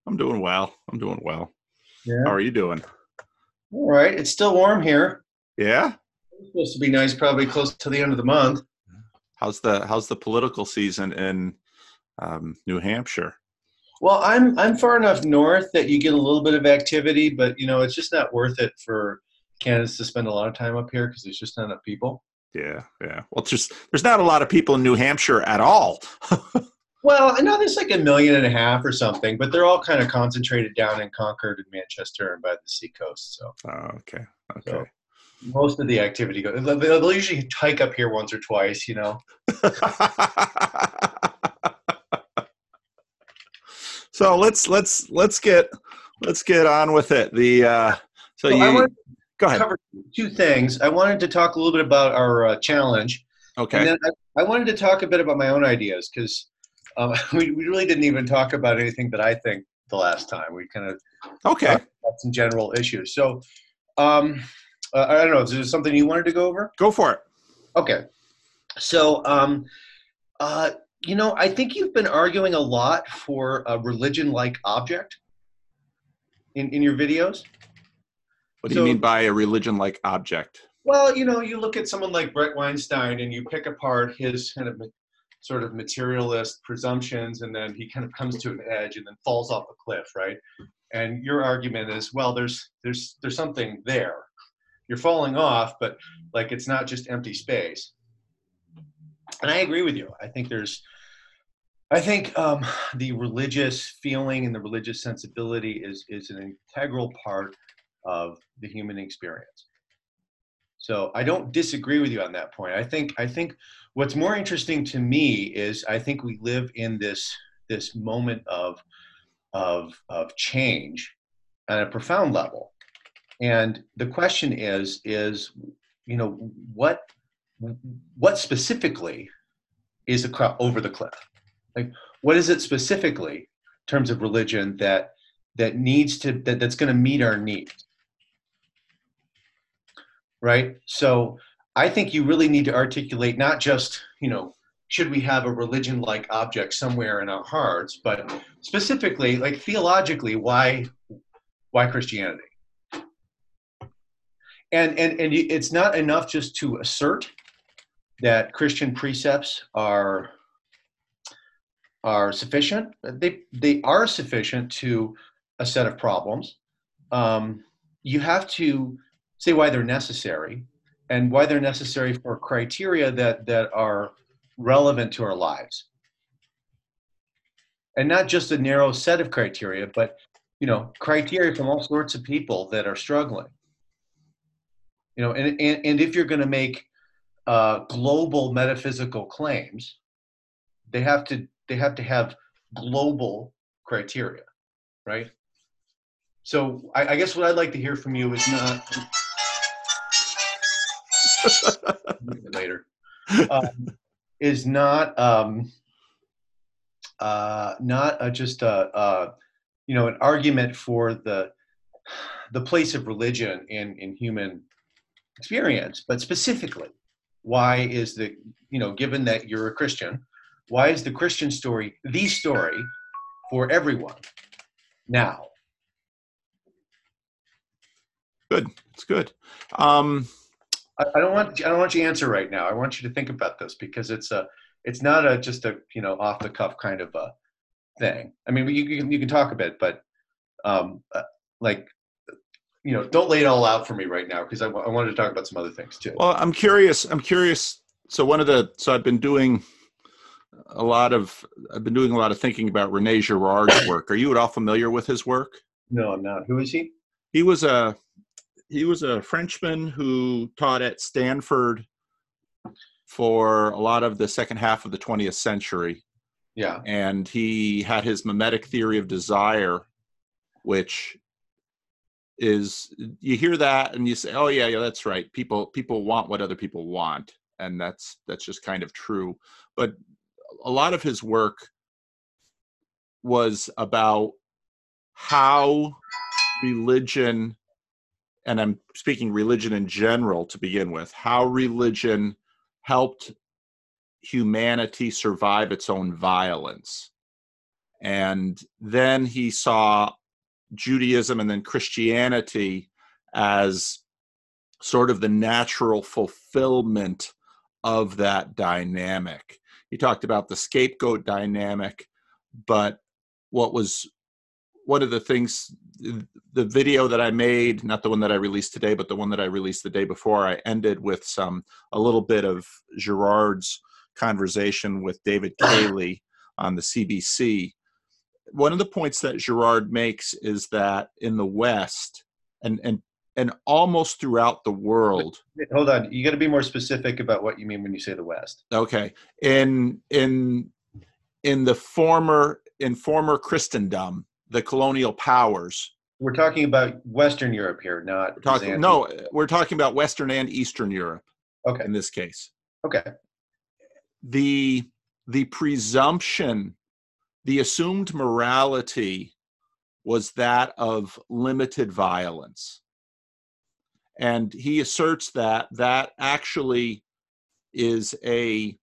I'm doing well. I'm doing well. How Yeah. are you doing? All right. It's still warm here. Yeah. It's supposed to be nice, probably close to the end of the month. How's the political season in New Hampshire? Well, I'm far enough north that you get a little bit of activity, but it's just not worth it for candidates to spend a lot of time up here because there's just not enough people. Yeah, yeah. Well, it's just there's not a lot of people in New Hampshire at all. Well, I know there's like 1.5 million or something, but they're all kind of concentrated down in Concord and Manchester and by the seacoast. So, Okay, okay. so most of the activity goes. They'll usually hike up here once or twice. So let's get on with it. So So I you want go ahead. cover two things. I wanted to talk a little bit about our challenge, and Okay. then I wanted to talk a bit about my own ideas because we really didn't even talk about anything that I think the last time. We kind of Okay. talked about some general issues. So um, I don't know. Is there something you wanted to go over? Go for it. Okay. So uh, I think you've been arguing a lot for a religion-like object in your videos. What do you mean So by a religion-like object? well, you look at someone like Brett Weinstein and you pick apart his kind of sort of materialist presumptions, and then he kind of comes to an edge and then falls off a cliff, right? And your argument is, well, there's something there. You're falling off, but like it's not just empty space. And I agree with you. I think the religious feeling and the religious sensibility is an integral part of the human experience. So I don't disagree with you on that point. I think what's more interesting to me is I think we live in this moment of change at a profound level. And the question is you know what what specifically is over the cliff? Like what is it specifically in terms of religion that's going to meet our needs? Right? So I think you really need to articulate not just, should we have a religion like object somewhere in our hearts, but specifically, like theologically, why Christianity? And it's not enough just to assert that Christian precepts are sufficient. They are sufficient to a set of problems. You have to say why they're necessary and why they're necessary for criteria that are relevant to our lives, and not just a narrow set of criteria, but criteria from all sorts of people that are struggling. And if you're going to make global metaphysical claims, they have to have global criteria, right? So I guess what I'd like to hear from you is not later is not just an argument for the place of religion in human experience, but specifically, why is given that you're a Christian, why is the Christian story the story for everyone now? Good. It's good. Um, I don't want you to answer right now. I want you to think about this because it's not just a off the cuff kind of a thing. I mean, you can talk a bit, but um, uh, like don't lay it all out for me right now because I wanted to talk about some other things too. well, I'm curious. I'm curious. So I've been doing a lot of thinking about Rene Girard's work. Are you at all familiar with his work? No, I'm not. Who is he? He was a he was a Frenchman who taught at Stanford for a lot of the second half of the 20th century, Yeah. and he had his mimetic theory of desire, which is you hear that and you say, oh yeah, yeah, that's right. People want what other people want, and that's just kind of true. But a lot of his work was about how religion, and I'm speaking religion in general to begin with, how religion helped humanity survive its own violence. And then he saw Judaism and then Christianity as sort of the natural fulfillment of that dynamic. He talked about the scapegoat dynamic, but what was one of the things, the video that I made, not the one that I released today, but the one that I released the day before, I ended with a little bit of Girard's conversation with David Cayley on the CBC. One of the points that Girard makes is that in the West and almost throughout the world. Hold on, you got to be more specific about what you mean when you say the West. Okay, in former Christendom, the colonial powers. We're talking about Western Europe here, not we're talking about Western and Eastern Europe. Okay. In this case. Okay. The presumption, the assumed morality was that of limited violence. And he asserts that actually is a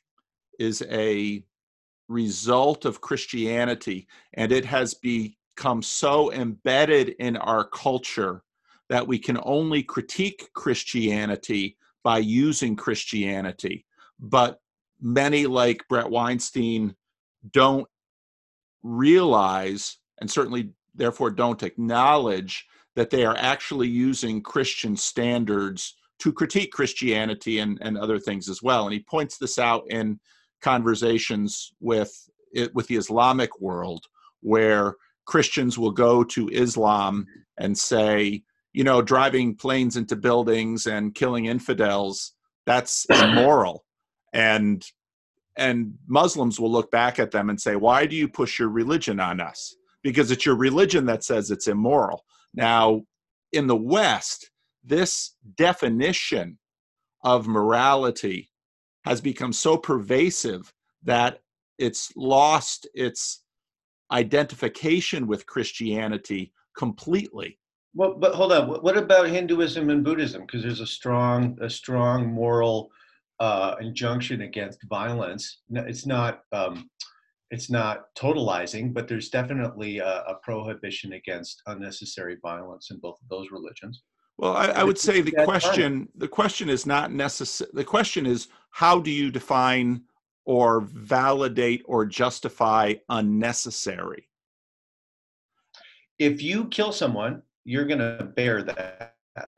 result of Christianity, and it has become so embedded in our culture that we can only critique Christianity by using Christianity. But many, like Brett Weinstein, don't realize, and certainly therefore don't acknowledge, that they are actually using Christian standards to critique Christianity and other things as well. And he points this out in conversations with the Islamic world, where Christians will go to Islam and say, driving planes into buildings and killing infidels, that's immoral. And Muslims will look back at them and say, why do you push your religion on us? Because it's your religion that says it's immoral. Now, in the West, this definition of morality has become so pervasive that it's lost its identification with Christianity completely. Well, but hold on. What about Hinduism and Buddhism? Because there's a strong moral injunction against violence. It's not totalizing, but there's definitely a prohibition against unnecessary violence in both of those religions. Well, I would say the question is not necessary. The question is, how do you define or validate or justify unnecessary? If you kill someone, you're going to bear that.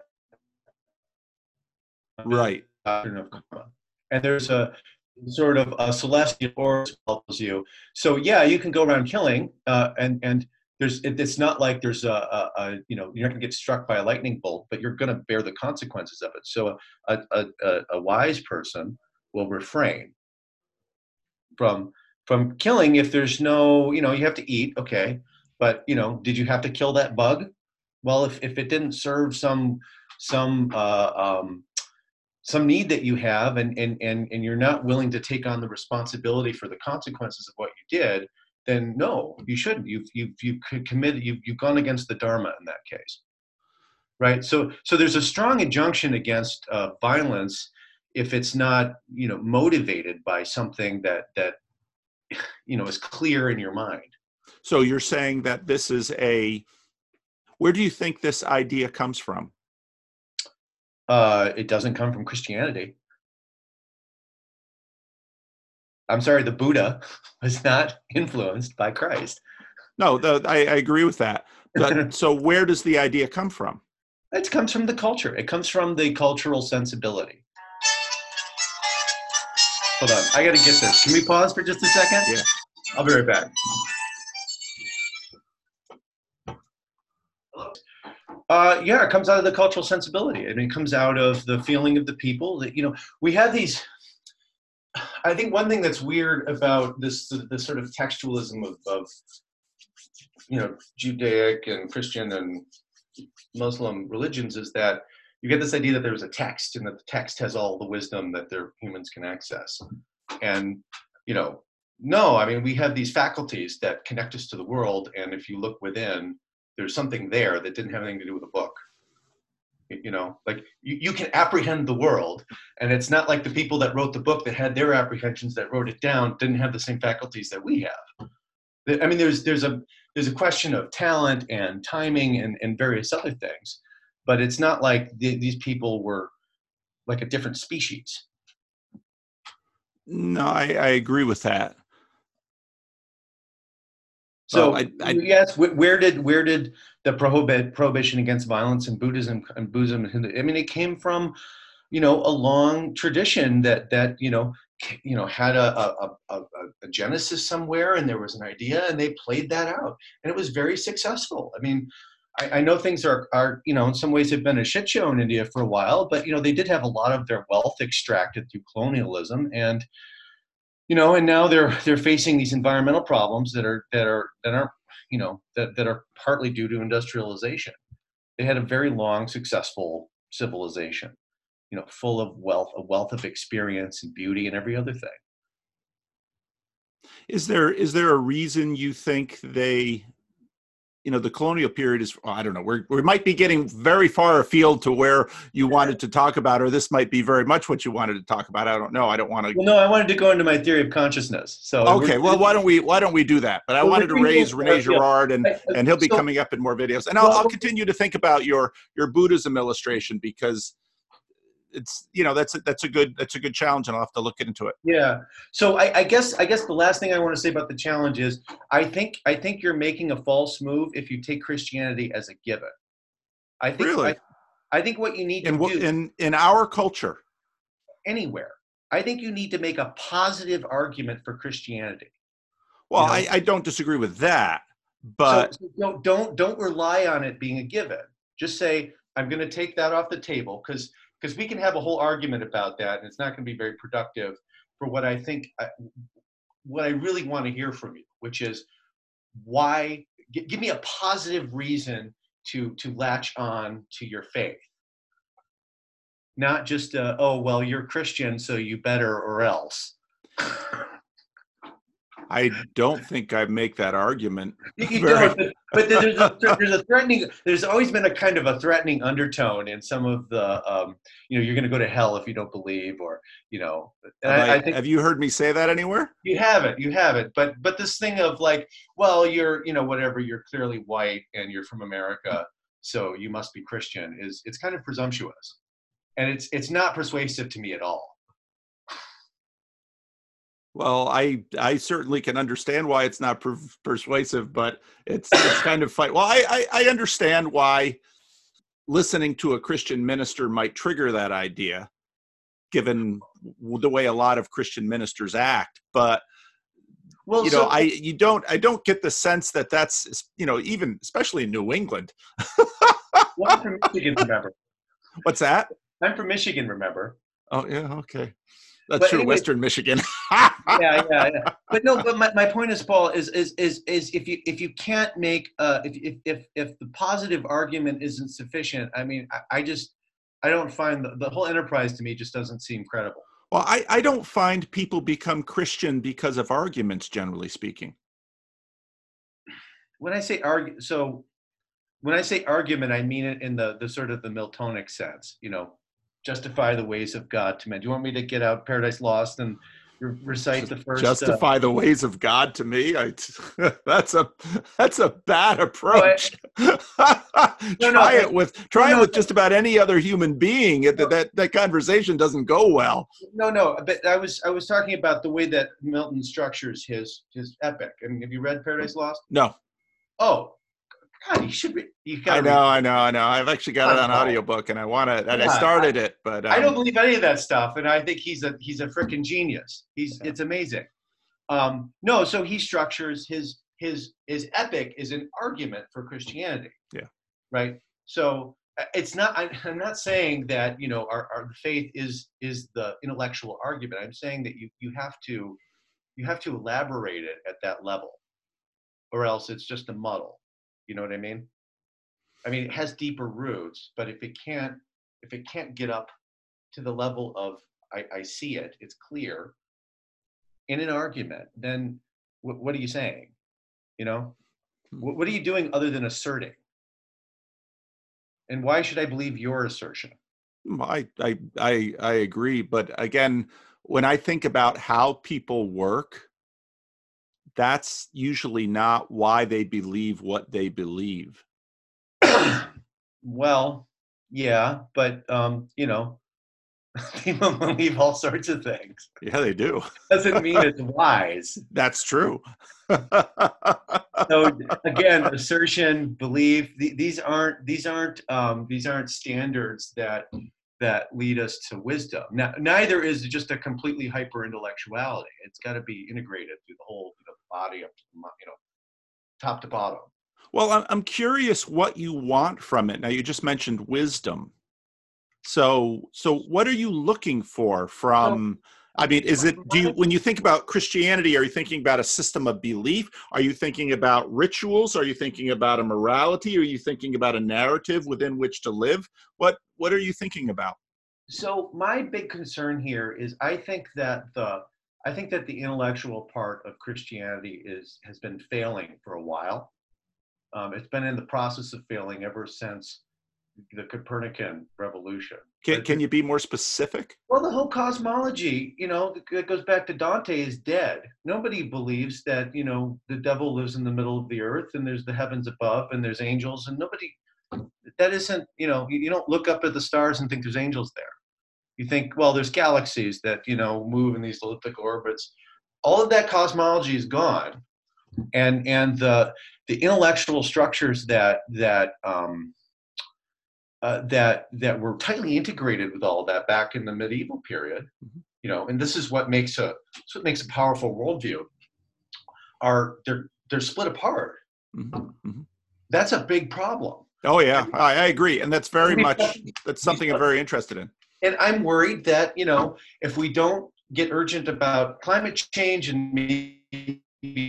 Right. And there's a sort of a celestial force tells you. So yeah, you can go around killing, and it's not like there's you're not going to get struck by a lightning bolt, but you're going to bear the consequences of it. So a wise person will refrain from killing if there's no, you have to eat, okay, but did you have to kill that bug? Well, if it didn't serve some need that you have, and you're not willing to take on the responsibility for the consequences of what you did, then no, you shouldn't. You've committed. You've gone against the Dharma in that case, right? So there's a strong injunction against violence if it's not motivated by something that is clear in your mind. So you're saying that this is where do you think this idea comes from? It doesn't come from Christianity. I'm sorry, the Buddha was not influenced by Christ. No, I agree with that. But so where does the idea come from? It comes from the culture. It comes from the cultural sensibility. Hold on, I got to get this. Can we pause for just a second? Yeah. I'll be right back. Yeah, it comes out of the cultural sensibility, and it comes out of the feeling of the people that, we have these. I think one thing that's weird about this sort of textualism of Judaic and Christian and Muslim religions is that you get this idea that there's a text, and that the text has all the wisdom that humans can access. And, no, I mean, we have these faculties that connect us to the world, and if you look within, there's something there that didn't have anything to do with a book. Like you can apprehend the world, and it's not like the people that wrote the book that had their apprehensions that wrote it down didn't have the same faculties that we have. I mean, there's a question of talent and timing and various other things, but it's not like these people were like a different species. No, I agree with that. Well, So yes, where did the prohibition against violence in Buddhism and Hindu? I mean, it came from, a long tradition that had a genesis somewhere, and there was an idea, and they played that out, and it was very successful. I mean, I know things are in some ways have been a shit show in India for a while, but they did have a lot of their wealth extracted through colonialism, and and now they're facing these environmental problems that are partly due to industrialization. They had a very long, successful civilization, full of wealth, a wealth of experience and beauty and every other thing. Is there a reason you think the colonial period is, I don't know, we might be getting very far afield to where you wanted to talk about, or this might be very much what you wanted to talk about. I don't know. I don't want to. Well, no, I wanted to go into my theory of consciousness. So okay, well, why don't we do that? But I wanted to raise Rene Girard, and he'll be coming up in more videos. And I'll continue to think about your Buddhism illustration, because it's that's a good challenge, and I'll have to look into it. Yeah. So I guess the last thing I want to say about the challenge is I think you're making a false move if you take Christianity as a given. I think really. I think what you need to do in our culture, anywhere, I think you need to make a positive argument for Christianity. Well, I don't disagree with that, but so don't rely on it being a given. Just say, I'm going to take that off the table, because we can have a whole argument about that, and it's not going to be very productive for what I think, what I really want to hear from you, which is why. Give me a positive reason to latch on to your faith, not just oh well, you're Christian, so you better or else. I don't think I make that argument. You don't, but there's a threatening. There's always been a kind of a threatening undertone in some of the, you're going to go to hell if you don't believe, or I think, have you heard me say that anywhere? You haven't. But this thing of like, well, you're whatever, you're clearly white and you're from America, so you must be Christian. It's kind of presumptuous, and it's not persuasive to me at all. Well, I certainly can understand why it's not persuasive, but it's kind of fight. Well, I understand why listening to a Christian minister might trigger that idea, given the way a lot of Christian ministers act. But I don't get the sense that that's even especially in New England. Well, I'm from Michigan, remember? What's that? I'm from Michigan, remember? Oh yeah, okay. That's true. Anyway, Western Michigan. yeah. But no. But my point is, Paul, is if you can't make if the positive argument isn't sufficient, I mean, I don't find the whole enterprise, to me, just doesn't seem credible. Well, I don't find people become Christian because of arguments, generally speaking. When I say argument, I mean it in the sort of the Miltonic sense. Justify the ways of God to men. Do you want me to get out Paradise Lost and recite the first? Justify the ways of God to me. That's a bad approach. Try it with just about any other human being. That conversation doesn't go well. No. But I was talking about the way that Milton structures his epic. I mean, have you read Paradise Lost? No. Oh. God, you should read. I know. I've actually got it on audiobook, and I want to. And I started it, but I don't believe any of that stuff, and I think he's a freaking genius. It's amazing. No, so he structures his epic is an argument for Christianity. Yeah. Right. So it's not. I'm not saying that our faith is the intellectual argument. I'm saying that you have to elaborate it at that level, or else it's just a muddle. You know what I mean? I mean, it has deeper roots, but if it can't get up to the level of I see it, it's clear in an argument, then what are you saying? What are you doing other than asserting? And why should I believe your assertion? I agree, but again, when I think about how people work, that's usually not why they believe what they believe. Well, yeah, but people believe all sorts of things. Yeah, they do. Doesn't mean it's wise. That's true. So again, assertion, belief, these aren't standards that lead us to wisdom. Now, neither is just a completely hyper intellectuality. It's got to be integrated through the whole body, up to top to bottom. Well, I'm curious what you want from it. Now, you just mentioned wisdom. So what are you looking for from? I mean, when you think about Christianity, are you thinking about a system of belief? Are you thinking about rituals? Are you thinking about a morality? Are you thinking about a narrative within which to live? What are you thinking about? So my big concern here is I think that the intellectual part of Christianity has been failing for a while. It's been in the process of failing ever since the Copernican revolution. Can you be more specific? Well, the whole cosmology, it goes back to Dante, is dead. Nobody believes that, the devil lives in the middle of the earth and there's the heavens above and there's angels, and that isn't, you don't look up at the stars and think there's angels there. You think, well, there's galaxies that, move in these elliptic orbits. All of that cosmology is gone. And the intellectual structures that were tightly integrated with all of that back in the medieval period, and this is what makes a powerful worldview. They're split apart. Mm-hmm. Mm-hmm. That's a big problem. Oh yeah, I agree, and that's something I'm very interested in. And I'm worried that if we don't get urgent about climate change and maybe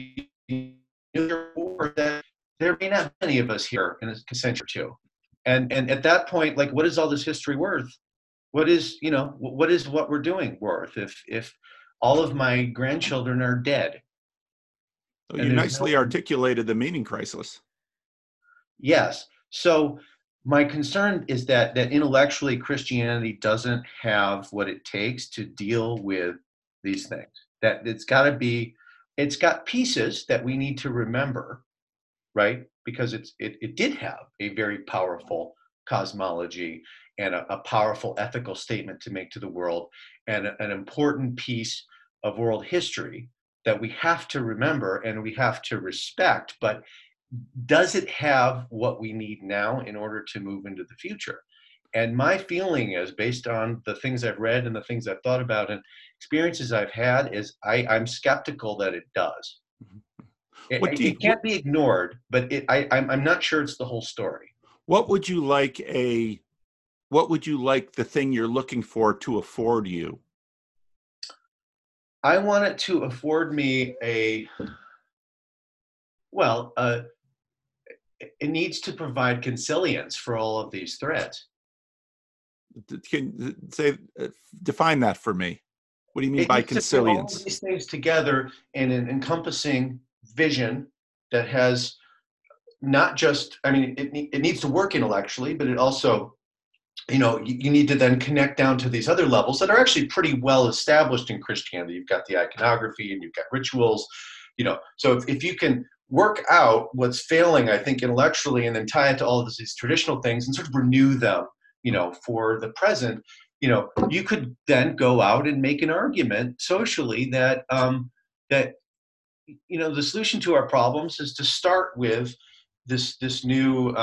war, that there may not be any of us here in a century or two. And at that point, like, what is all this history worth? What is what we're doing worth if all of my grandchildren are dead? Well, you nicely articulated the meaning crisis. Yes. So my concern is that intellectually Christianity doesn't have what it takes to deal with these things. That it's got pieces that we need to remember, right? Because it did have a very powerful cosmology and a powerful ethical statement to make to the world, and an important piece of world history that we have to remember and we have to respect. But does it have what we need now in order to move into the future? And my feeling is, based on the things I've read and the things I've thought about and experiences I've had, is I'm skeptical that it does. It can't be ignored, but I'm not sure it's the whole story. What would you like the thing you're looking for to afford you? I want it to afford me it needs to provide consilience for all of these threads. Can define that for me? What do you mean by consilience? All these things together in an encompassing vision that has not just, it needs to work intellectually, but it also, you need to then connect down to these other levels that are actually pretty well established in Christianity. You've got the iconography and you've got rituals, so if you can work out what's failing, I think, intellectually, and then tie it to all of these traditional things and sort of renew them, for the present, you could then go out and make an argument socially that the solution to our problems is to start with this new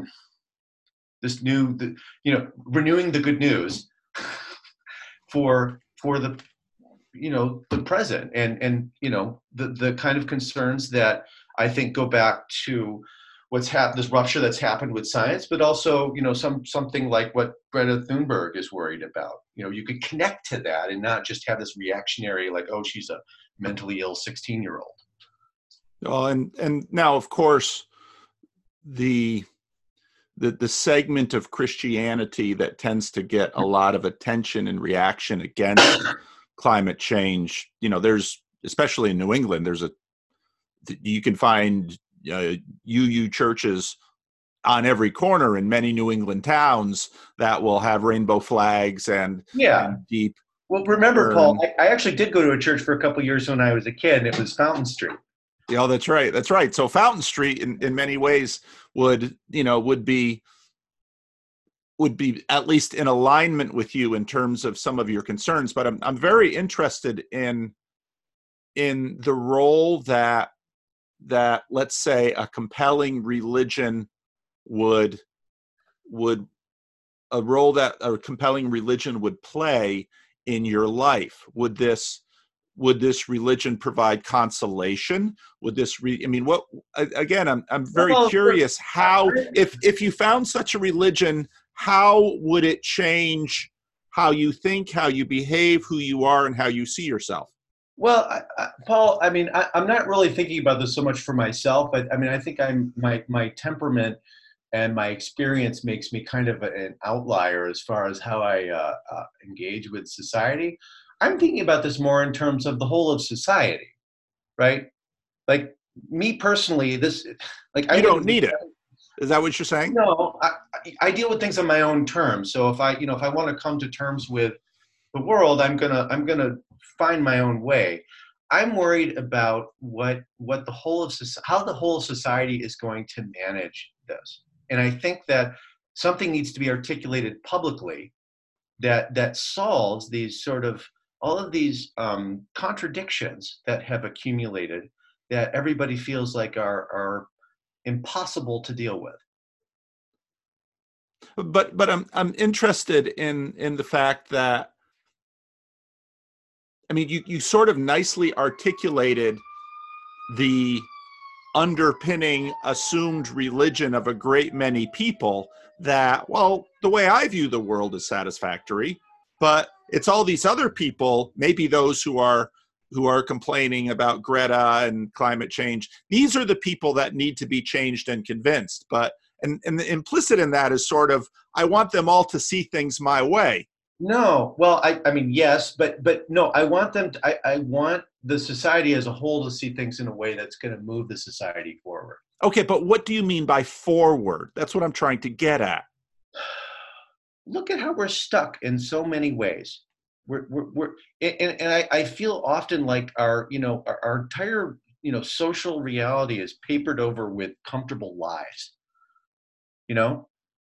renewing the good news for the the present, and the kind of concerns that I think go back to what's happened, this rupture that's happened with science, but also something like what Greta Thunberg is worried about. You could connect to that and not just have this reactionary, like, oh, she's a mentally ill 16-year-old. Well, and now, of course, the segment of Christianity that tends to get a lot of attention and reaction against climate change, there's, especially in New England, you can find UU churches on every corner in many New England towns that will have rainbow flags and deep. Well, remember, Paul, I actually did go to a church for a couple of years when I was a kid, and it was Fountain Street. Yeah, that's right. That's right. So Fountain Street, in many ways, would would be at least in alignment with you in terms of some of your concerns. But I'm very interested in the role that let's say a compelling religion would would a role that a compelling religion would play in your life. Would this religion provide consolation? Would this I mean, what, again, I'm very Well, curious how, if you found such a religion, how would it change how you think, how you behave, who you are, and how you see yourself? well, Paul, I mean, I'm not really thinking about this so much for myself. I mean, I think my temperament and my experience makes me kind of an outlier as far as how I engage with society. I'm thinking about this more in terms of the whole of society, right? Like me personally, this like I You live don't in the need it. Is that what you're saying? no, I deal with things on my own terms. So if I want to come to terms with the world, I'm gonna find my own way. I'm worried about what the whole of how the whole society is going to manage this, and I think that something needs to be articulated publicly that solves these sort of all of these contradictions that have accumulated that everybody feels like are impossible to deal with. But I'm interested in the fact that, I mean, you sort of nicely articulated the underpinning assumed religion of a great many people, that, well, the way I view the world is satisfactory, but it's all these other people, maybe those who are complaining about Greta and climate change. These are the people that need to be changed and convinced. But and the implicit in that is sort of, I want them all to see things my way. No, well, I mean, yes, but no, I want them to, I want the society as a whole to see things in a way that's going to move the society forward. Okay, but what do you mean by forward? That's what I'm trying to get at. Look at how we're stuck in so many ways. We're and I feel often like our entire social reality is papered over with comfortable lies. You know,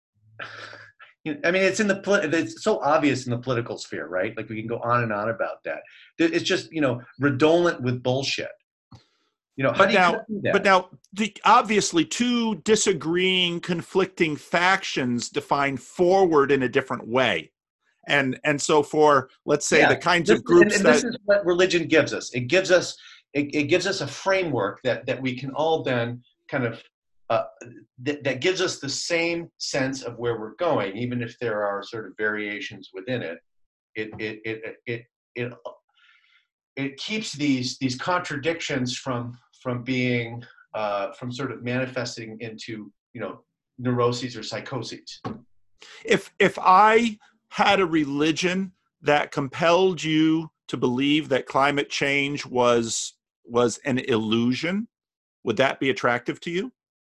I mean, it's so obvious in the political sphere, right? Like we can go on and on about that. It's just redolent with bullshit. How But do you now, cut through but that? now, obviously, two disagreeing, conflicting factions define forward in a different way, and so for, let's say, Yeah, the kinds this of groups and this that, is what religion gives us. It gives us a framework that we can all then kind of uh, that gives us the same sense of where we're going, even if there are sort of variations within it. It it it it it, it keeps these contradictions from being from sort of manifesting into neuroses or psychoses. if I had a religion that compelled you to believe that climate change was an illusion, would that be attractive to you?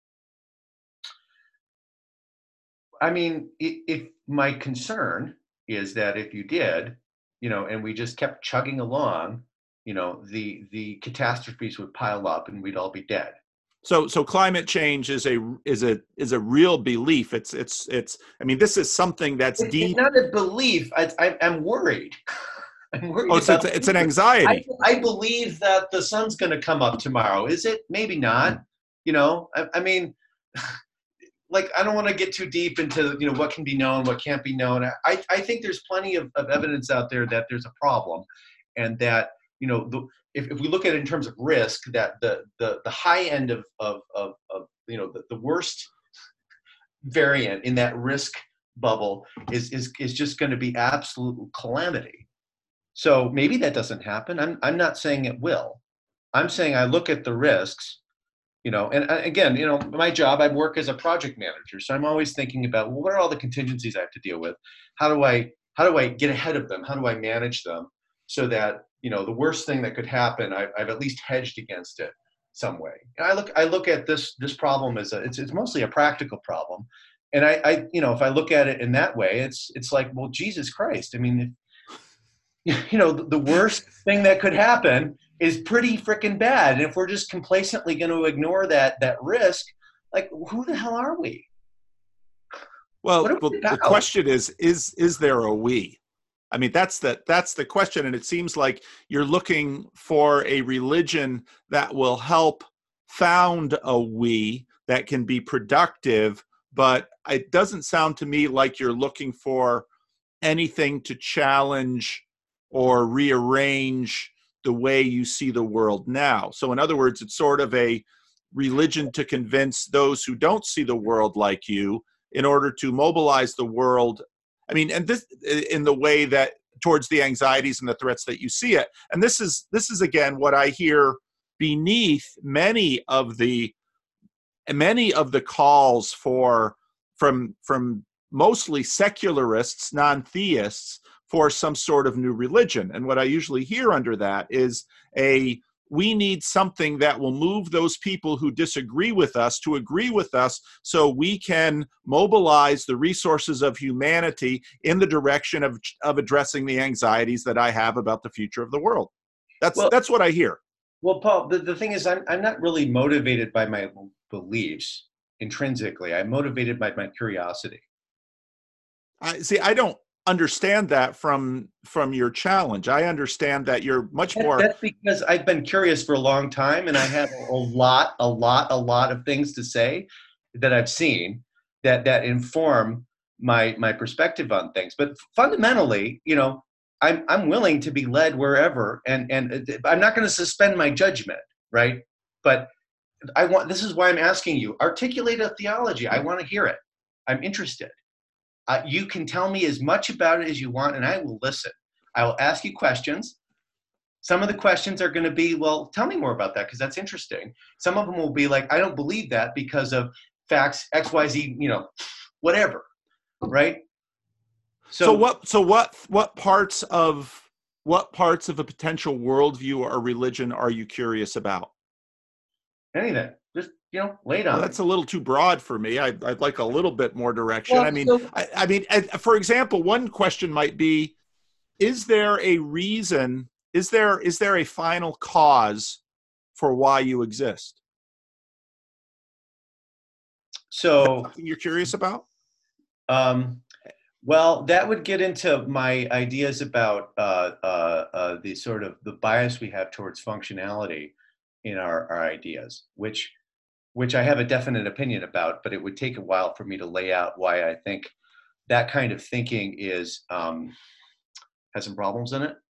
I mean, if my concern is that if you did, and we just kept chugging along, the catastrophes would pile up and we'd all be dead. So climate change is a real belief. It's I mean, this is something that's It's deep. not a belief. I'm worried. I'm Oh, worried so about the it's an future. I, anxiety. I believe that the sun's going to come up tomorrow. Is it? Maybe not. I mean, like I don't want to get too deep into what can be known, what can't be known. I think there's plenty of evidence out there that there's a problem, and that if we look at it in terms of risk, that the high end of the worst variant in that risk bubble is just going to be absolute calamity. So maybe that doesn't happen. I'm not saying it will. I'm saying I look at the risks, and again, my job, I work as a project manager, so I'm always thinking about, well, what are all the contingencies I have to deal with? How do I get ahead of them? How do I manage them so that the worst thing that could happen, I've at least hedged against it some way. And I look at this problem as it's mostly a practical problem, and if I look at it in that way, it's like, well, Jesus Christ, I mean, the worst thing that could happen is pretty freaking bad. And if we're just complacently going to ignore that risk, like, who the hell are we? What are we The about? question is there a we? I mean, that's the question, and it seems like you're looking for a religion that will help found a we that can be productive, but it doesn't sound to me like you're looking for anything to challenge or rearrange the way you see the world now. So, in other words, it's sort of a religion to convince those who don't see the world like you in order to mobilize the world. I mean, and this in the way that towards the anxieties and the threats that you see it. And this is again what I hear beneath many of the calls from mostly secularists, non-theists, for some sort of new religion. And what I usually hear under that is we need something that will move those people who disagree with us to agree with us so we can mobilize the resources of humanity in the direction of addressing the anxieties that I have about the future of the world. Well, That's what I hear. well, Paul, the thing is, I'm not really motivated by my beliefs intrinsically. I'm motivated by my curiosity. I don't understand that from your challenge. I understand that you're much more. That's because I've been curious for a long time, and I have a lot of things to say that I've seen that inform my perspective on things. But fundamentally, I'm willing to be led wherever, and I'm not going to suspend my judgment, right? But this is why I'm asking you, articulate a theology. I want to hear it. I'm interested. You can tell me as much about it as you want, and I will listen. I will ask you questions. Some of the questions are going to be, well, tell me more about that because that's interesting. Some of them will be like, I don't believe that because of facts X, Y, Z, whatever, right? So what parts of a potential worldview or religion are you curious about? Anything. Just, lay it Well, on me. that's a little too broad for me. I'd like a little bit more direction. Well, I mean, so I mean, for example, one question might be: is there a reason? Is there a final cause for why you exist? Is that So, something you're curious about? um, well, that would get into my ideas about the sort of the bias we have towards functionality in our ideas, which I have a definite opinion about, but it would take a while for me to lay out why I think that kind of thinking is has some problems in it.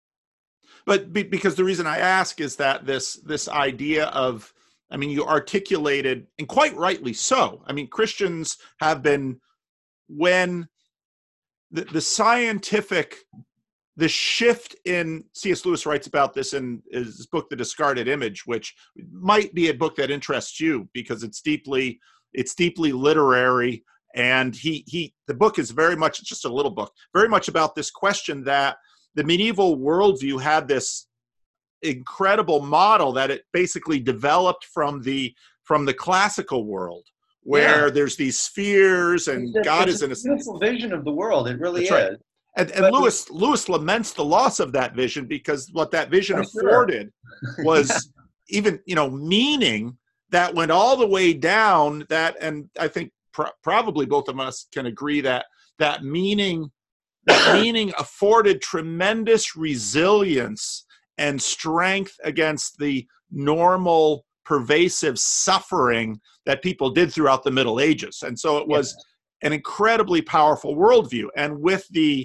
But because the reason I ask is that this idea of, I mean, you articulated, and quite rightly so. I mean, Christians have been, when the scientific, the shift in, C.S. Lewis writes about this in his book, The Discarded Image, which might be a book that interests you because it's deeply literary. And the book is very much, it's just a little book, very much about this question that the medieval worldview had this incredible model that it basically developed from the classical world, Yeah, where there's these spheres and God is in a. it's a beautiful vision of the world. It really That's right. is. And But Lewis laments the loss of that vision, because what that vision I'm sure. afforded was even meaning that went all the way down. That, and I think probably both of us can agree that that meaning afforded tremendous resilience and strength against the normal pervasive suffering that people did throughout the Middle Ages. And so it Yeah. was an incredibly powerful worldview. And with the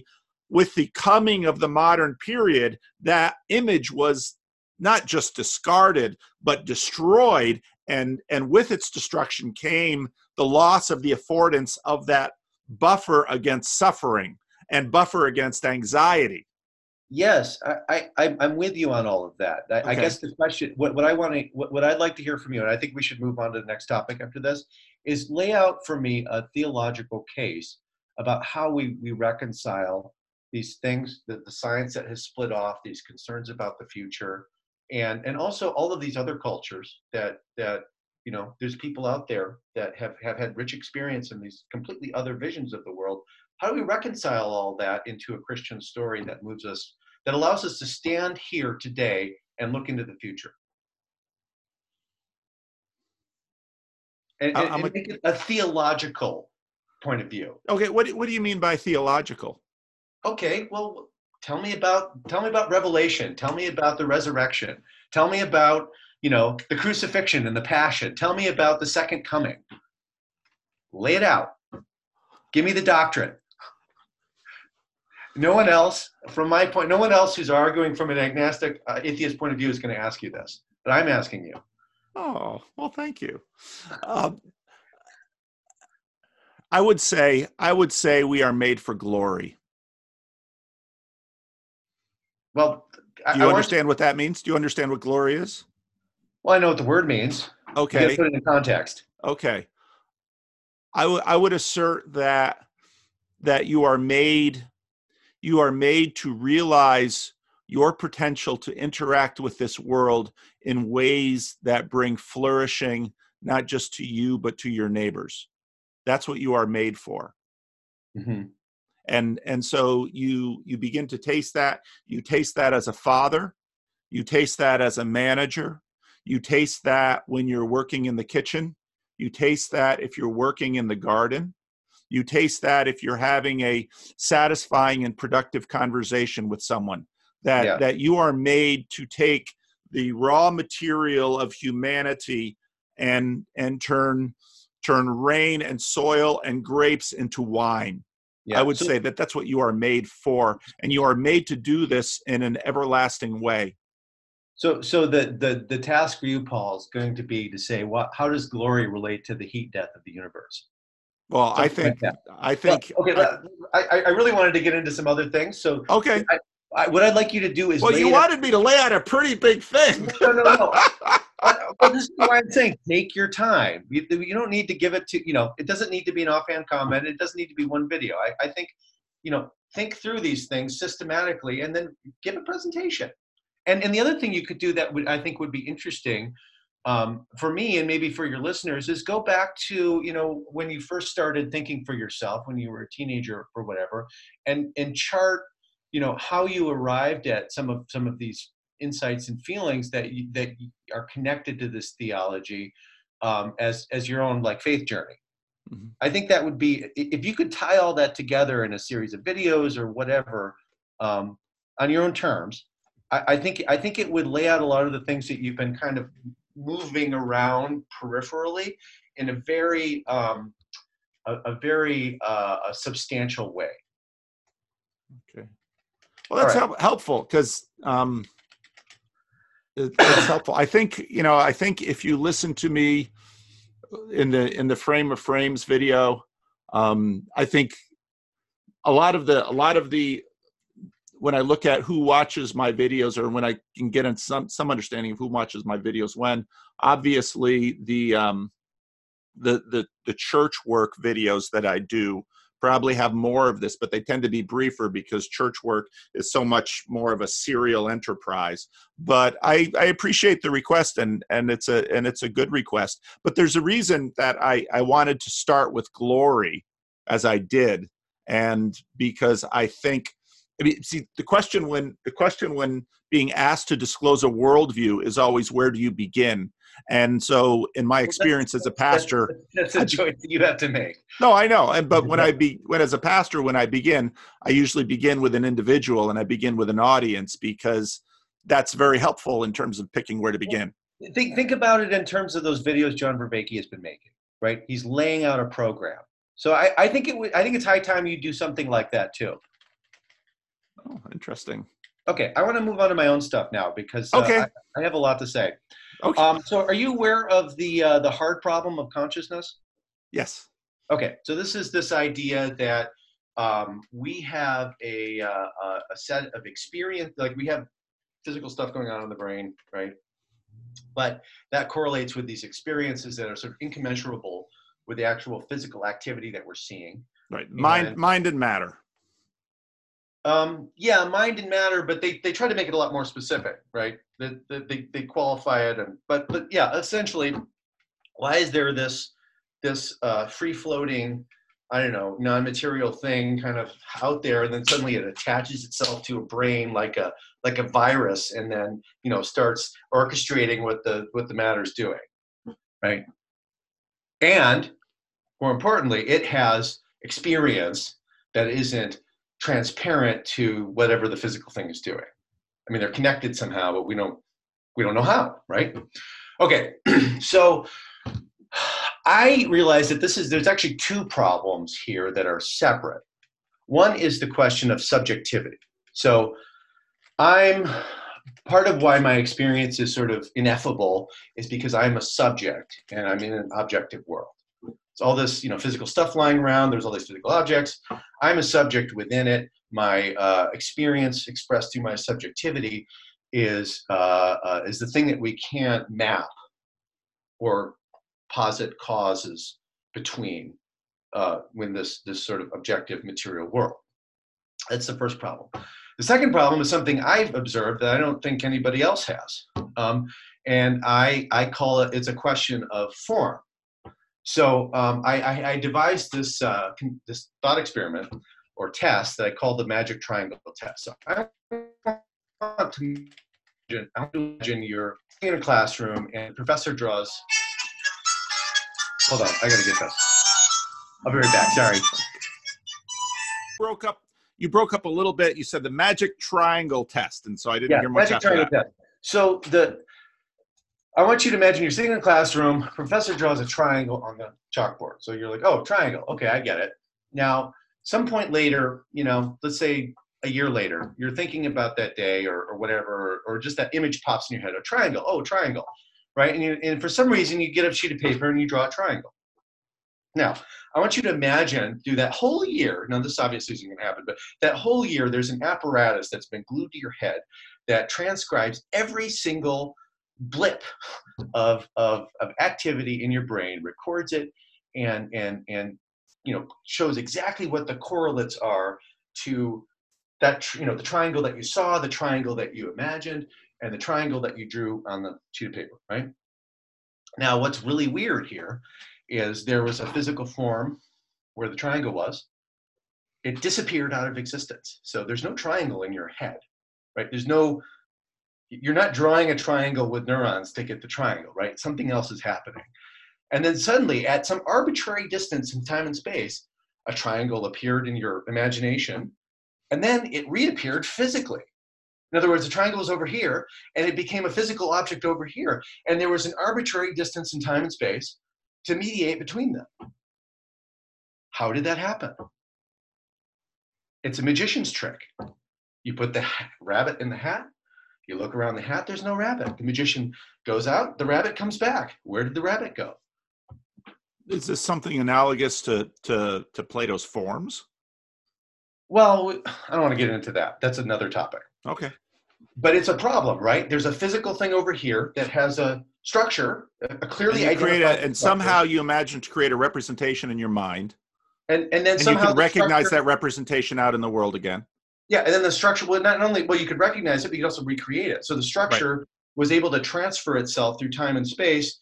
coming of the modern period, that image was not just discarded, but destroyed. And with its destruction came the loss of the affordance of that buffer against suffering and buffer against anxiety. Yes, I'm with you on all of that. I Okay. guess the question, what I want to, what I'd like to hear from you, and I think we should move on to the next topic after this, is lay out for me a theological case about how we reconcile these things, the science that has split off, these concerns about the future, and also all of these other cultures that there's people out there that have had rich experience in these completely other visions of the world. How do we reconcile all that into a Christian story that moves us, that allows us to stand here today and look into the future. And, I- and, I'm and make it a theological point of view. okay. What do you mean by theological? Okay, well, tell me about Revelation. Tell me about the resurrection. Tell me about, the crucifixion and the passion. Tell me about the second coming. Lay it out. Give me the doctrine. No one else, no one else who's arguing from an agnostic, atheist point of view is going to ask you this, but I'm asking you. Oh, well, thank you. I would say we are made for glory. Well, Do you understand what that means? Do you understand what glory is? Well, I know what the word means. Okay. You got to put it in context. Okay. I would assert that you are made to realize your potential to interact with this world in ways that bring flourishing, not just to you, but to your neighbors. That's what you are made for. Mm-hmm. And so you begin to taste that. You taste that as a father. You taste that as a manager. You taste that when you're working in the kitchen. You taste that if you're working in the garden. You taste that if you're having a satisfying and productive conversation with someone. That you are made to take the raw material of humanity and turn rain and soil and grapes into wine. Yeah. I would say that that's what you are made for, and you are made to do this in an everlasting way. So the task for you, Paul, is going to be to say, how does glory relate to the heat death of the universe? Well, I think. Okay, I really wanted to get into some other things. So okay, what I'd like you to do is. Well, you wanted me to lay out a pretty big thing. No. Well, this is why I'm saying take your time. You don't need to give it to, it doesn't need to be an offhand comment. It doesn't need to be one video. I think, think through these things systematically and then give a presentation. And the other thing you could do that I think would be interesting for me and maybe for your listeners is go back to, when you first started thinking for yourself, when you were a teenager or whatever, and chart, how you arrived at some of these insights and feelings that are connected to this theology as your own like faith journey. Mm-hmm. I think that would be, if you could tie all that together in a series of videos or whatever on your own terms, I think it would lay out a lot of the things that you've been kind of moving around peripherally in a very substantial way. Okay. Well, that's helpful because it's helpful. I think if you listen to me in the Frame of Frames video, I think a lot of the when I look at who watches my videos, or when I can get in some understanding of who watches my videos, when obviously the church work videos that I do probably have more of this, but they tend to be briefer because church work is so much more of a serial enterprise. But I appreciate the request, and it's a good request. But there's a reason that I wanted to start with glory as I did, and because I think, see, the question when being asked to disclose a worldview is always, where do you begin? And so in my experience as a pastor, that's a choice that you have to make. No, I know. But when as a pastor, when I begin, I usually begin with an individual and I begin with an audience, because that's very helpful in terms of picking where to begin. Think about it in terms of those videos John Vervaeke has been making, right? He's laying out a program. So I think it's high time you do something like that too. Oh, interesting. Okay, I want to move on to my own stuff now because I have a lot to say. Okay. So are you aware of the hard problem of consciousness? Yes. Okay, so this is this idea that we have a set of experience, like we have physical stuff going on in the brain, right? But that correlates with these experiences that are sort of incommensurable with the actual physical activity that we're seeing. Right, mind and matter. Yeah, mind and matter, but they try to make it a lot more specific, right? They qualify it, but yeah, essentially, why is there this free floating I don't know, non-material thing kind of out there, and then suddenly it attaches itself to a brain like a virus, and then starts orchestrating what the matter's doing, right? And more importantly, it has experience that isn't transparent to whatever the physical thing is doing. I mean, they're connected somehow, but we don't know how, right? Okay, so I realized that there's actually two problems here that are separate. One is the question of subjectivity. So I'm part of why my experience is sort of ineffable is because I'm a subject and I'm in an objective world. It's all this, physical stuff lying around. There's all these physical objects. I'm a subject within it. My experience expressed through my subjectivity is the thing that we can't map or posit causes between when this sort of objective material world. That's the first problem. The second problem is something I've observed that I don't think anybody else has, and I call it, it's a question of form. So I devised this this thought experiment or test that I called the magic triangle test. So I want to imagine you're in a classroom and the professor draws. Hold on, I gotta get this. I'll be right back. Sorry. You broke up a little bit. You said the magic triangle test, and so I didn't hear much magic after triangle that. test. So I want you to imagine you're sitting in a classroom, professor draws a triangle on the chalkboard. So you're like, oh, triangle. Okay, I get it. Now, some point later, let's say a year later, you're thinking about that day or whatever, or just that image pops in your head, a triangle. Oh, triangle, right? And for some reason, you get a sheet of paper and you draw a triangle. Now, I want you to imagine through that whole year, now this obviously isn't going to happen, but that whole year, there's an apparatus that's been glued to your head that transcribes every single blip of activity in your brain, records it, and shows exactly what the correlates are to that, the triangle that you saw, the triangle that you imagined, and the triangle that you drew on the sheet of paper, right? Now, what's really weird here is there was a physical form where the triangle was. It disappeared out of existence. So there's no triangle in your head, right? You're not drawing a triangle with neurons to get the triangle, right? Something else is happening. And then suddenly, at some arbitrary distance in time and space, a triangle appeared in your imagination, and then it reappeared physically. In other words, the triangle was over here, and it became a physical object over here, and there was an arbitrary distance in time and space to mediate between them. How did that happen? It's a magician's trick. You put the rabbit in the hat, you look around the hat, there's no rabbit. The magician goes out, the rabbit comes back. Where did the rabbit go? Is this something analogous to Plato's forms? Well, I don't want to get into that. That's another topic. Okay. But it's a problem, right? There's a physical thing over here that has a structure, a clearly identified and somehow you imagine to create a representation in your mind. And then somehow you can recognize that representation out in the world again. Yeah, and then the structure, well, not only, you could recognize it, but you could also recreate it. So the structure was able to transfer itself through time and space,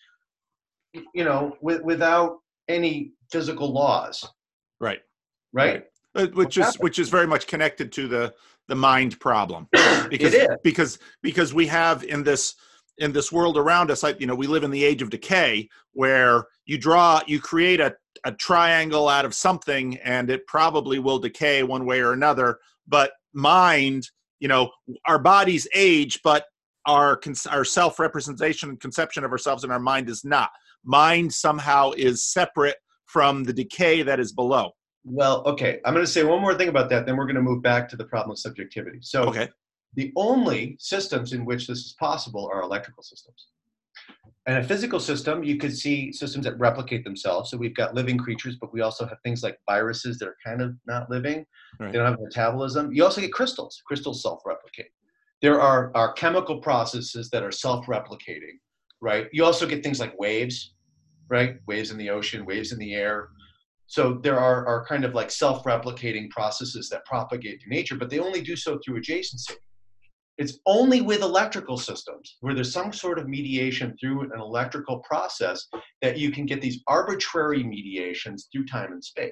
without any physical laws. Right. Right. Which is very much connected to the mind problem, because we have in this world around us, we live in the age of decay, where you create a triangle out of something, and it probably will decay one way or another. But mind, our bodies age, but our self-representation and conception of ourselves in our mind is not. Mind somehow is separate from the decay that is below. Well, okay. I'm going to say one more thing about that, then we're going to move back to the problem of subjectivity. So okay. The only systems in which this is possible are electrical systems. And a physical system, you could see systems that replicate themselves. So we've got living creatures, but we also have things like viruses that are kind of not living. Right. They don't have metabolism. You also get crystals. Crystals self-replicate. There are chemical processes that are self-replicating, right? You also get things like waves, right? Waves in the ocean, waves in the air. So there are kind of like self-replicating processes that propagate through nature, but they only do so through adjacency. It's only with electrical systems where there's some sort of mediation through an electrical process that you can get these arbitrary mediations through time and space.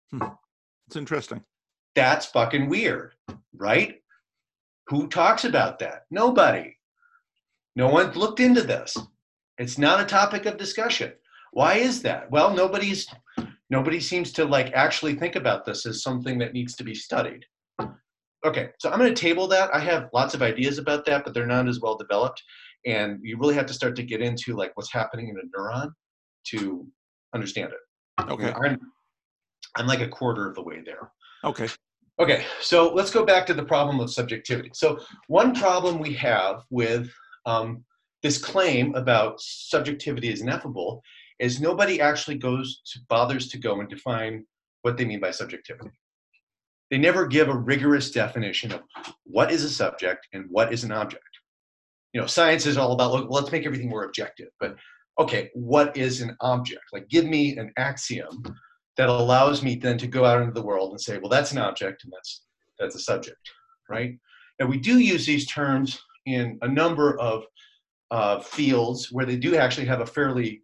It's interesting. That's fucking weird, right? Who talks about that? Nobody. No one looked into this. It's not a topic of discussion. Why is that? Well, nobody seems to like actually think about this as something that needs to be studied. Okay, so I'm going to table that. I have lots of ideas about that, but they're not as well developed. And you really have to start to get into like what's happening in a neuron to understand it. Okay. I'm like a quarter of the way there. Okay. Okay, so let's go back to the problem of subjectivity. So one problem we have with this claim about subjectivity is ineffable is nobody actually bothers to go and define what they mean by subjectivity. They never give a rigorous definition of what is a subject and what is an object. You know, science is all about, look, let's make everything more objective. But okay, what is an object? Like, give me an axiom that allows me then to go out into the world and say, well, that's an object and that's a subject, right? And we do use these terms in a number of fields where they do actually have a fairly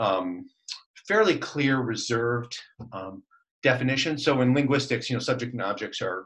clear, reserved definition. So in linguistics, you know, subject and objects are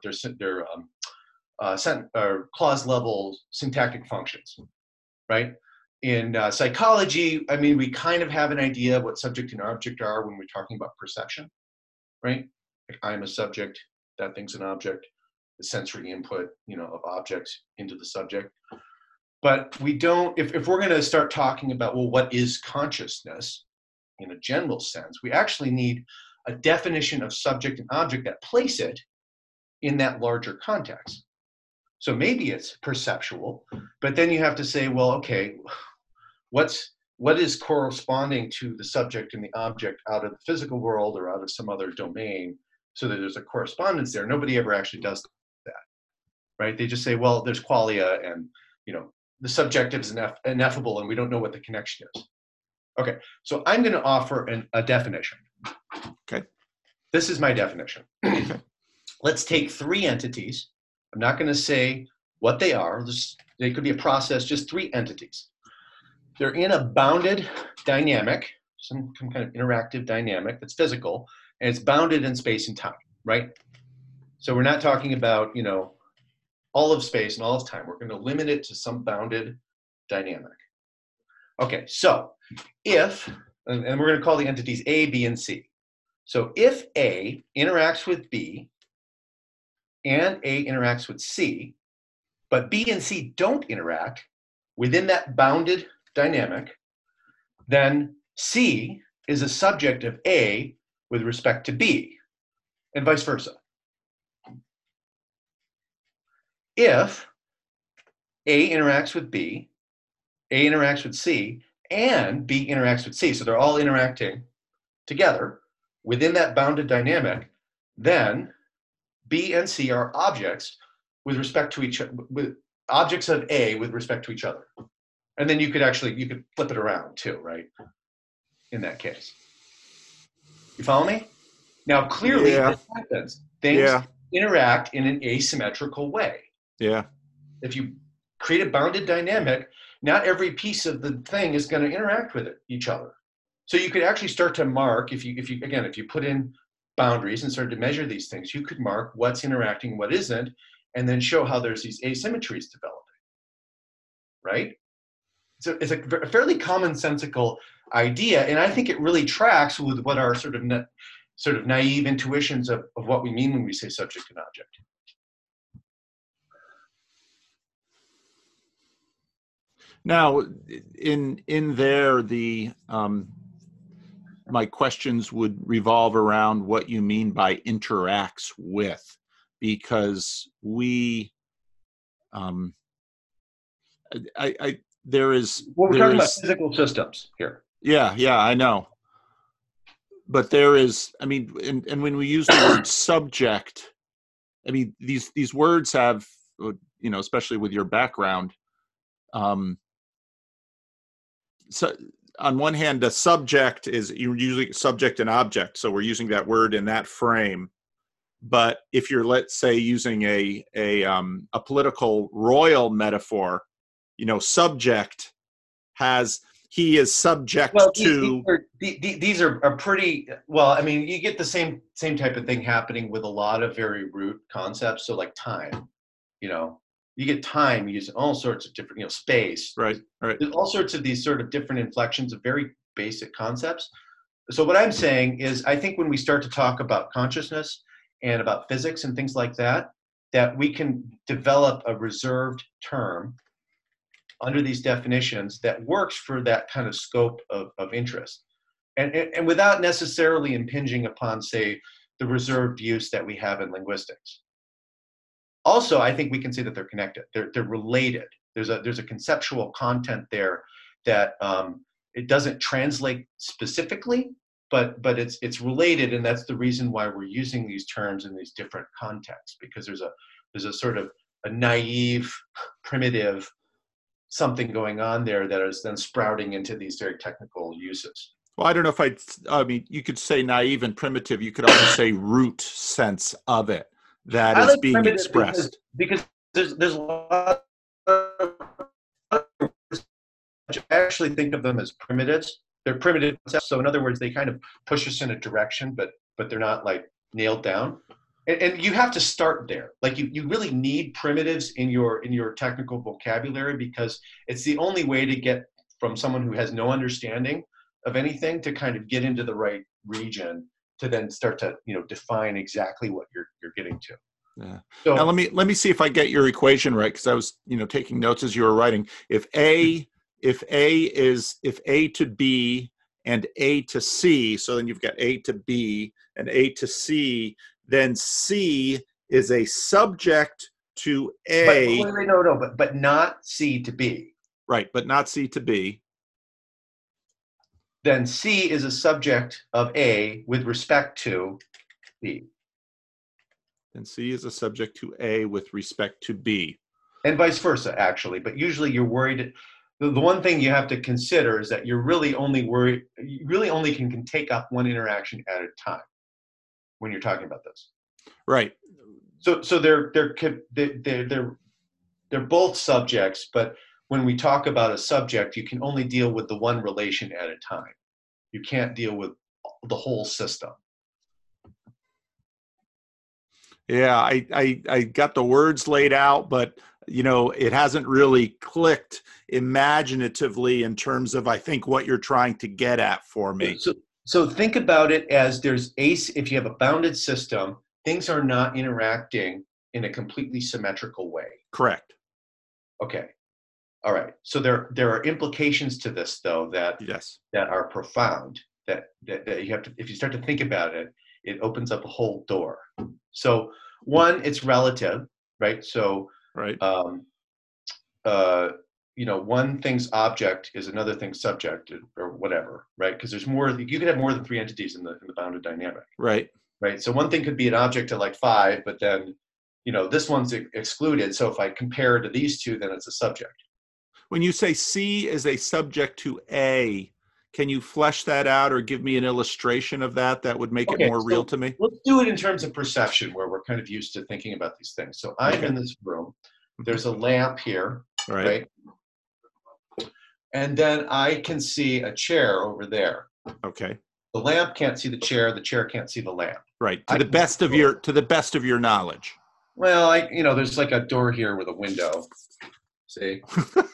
clause level syntactic functions, right? In psychology, I mean, we kind of have an idea of what subject and object are when we're talking about perception, right? Like, I'm a subject, that thing's an object, the sensory input, you know, of objects into the subject. But we don't, if we're going to start talking about, well, what is consciousness in a general sense, we actually need a definition of subject and object that place it in that larger context. So maybe it's perceptual, but then you have to say, well, okay, what is corresponding to the subject and the object out of the physical world or out of some other domain so that there's a correspondence there? Nobody ever actually does that, right? They just say, well, there's qualia and, you know, the subjective is ineffable and we don't know what the connection is. Okay, so I'm going to offer a definition. Okay. This is my definition. Okay. Let's take three entities. I'm not going to say what they are. They could be a process, just three entities. They're in a bounded dynamic, some kind of interactive dynamic that's physical, and it's bounded in space and time, right? So we're not talking about, you know, all of space and all of time. We're going to limit it to some bounded dynamic. Okay, so if, and we're going to call the entities A, B, and C. So if A interacts with B and A interacts with C, but B and C don't interact within that bounded dynamic, then C is a subject of A with respect to B, and vice versa. If A interacts with B, A interacts with C, and B interacts with C, so they're all interacting together within that bounded dynamic, then B and C are objects with respect to each other, with objects of A with respect to each other. And then you could flip it around too, right? In that case. You follow me? Now, clearly, this happens. Things interact in an asymmetrical way. Yeah. If you create a bounded dynamic, not every piece of the thing is going to interact with each other. So you could actually start to mark, if you put in boundaries and started to measure these things, you could mark what's interacting, what isn't, and then show how there's these asymmetries developing, right? So it's a fairly commonsensical idea, and I think it really tracks with what our sort of naive intuitions of what we mean when we say subject and object. Now, in there, my questions would revolve around what you mean by interacts with, because we're talking about physical systems here. Yeah, I know. But there is, I mean, and when we use the word subject, I mean, these words have, you know, especially with your background, so on one hand, a subject is you're usually subject and object, so we're using that word in that frame. But if you're, let's say, using a political royal metaphor, you know, subject has, he is subject Well, to. these are pretty well. I mean, you get the same type of thing happening with a lot of very root concepts. So like time, you know, you get time using all sorts of different, space. Right, right. There's all sorts of these sort of different inflections of very basic concepts. So what I'm saying is, I think when we start to talk about consciousness and about physics and things like that, that we can develop a reserved term under these definitions that works for that kind of scope of interest. And without necessarily impinging upon, say, the reserved use that we have in linguistics. Also, I think we can say that they're connected. They're related. There's a conceptual content there that it doesn't translate specifically, but it's related, and that's the reason why we're using these terms in these different contexts, because there's a sort of a naive, primitive something going on there that is then sprouting into these very technical uses. Well, I don't know if I mean, you could say naive and primitive. You could also say root sense of it that I is like being expressed. because there's a lot of, I actually think of them as primitives. They're primitive concepts. So in other words, they kind of push us in a direction, but they're not like nailed down. And you have to start there. Like you really need primitives in your technical vocabulary, because it's the only way to get from someone who has no understanding of anything to kind of get into the right region to then start to define exactly what you're getting to. Yeah. So Now let me see if I get your equation right, because I was taking notes as you were writing. If A to B and A to C, so then you've got A to B and A to C, then C is a subject to A. But not C to B. Right, but not C to B. Then C is a subject of A with respect to B. And C is a subject to A with respect to B. And vice versa, actually. But usually you're worried. The one thing you have to consider is that you're really only worried, you really only can take up one interaction at a time when you're talking about this. Right. So they're both subjects, but when we talk about a subject, you can only deal with the one relation at a time. You can't deal with the whole system. Yeah, I got the words laid out, but it hasn't really clicked imaginatively in terms of, I think, what you're trying to get at for me. So think about it as if you have a bounded system, things are not interacting in a completely symmetrical way. Correct. Okay. All right. So there are implications to this, though, that are profound. That you have to, if you start to think about it, it opens up a whole door. So one, it's relative, right? So right. One thing's object is another thing's subject, or whatever, right? Because there's more. You could have more than three entities in the bounded dynamic. Right. Right. So one thing could be an object to like five, but then this one's excluded. So if I compare to these two, then it's a subject. When you say C is a subject to A, can you flesh that out or give me an illustration of that would make it more real to me? Let's do it in terms of perception, where we're kind of used to thinking about these things. So I'm in this room. There's a lamp here, right? And then I can see a chair over there. Okay. The lamp can't see the chair can't see the lamp. Right. To the best of your knowledge. Well, there's like a door here with a window. See?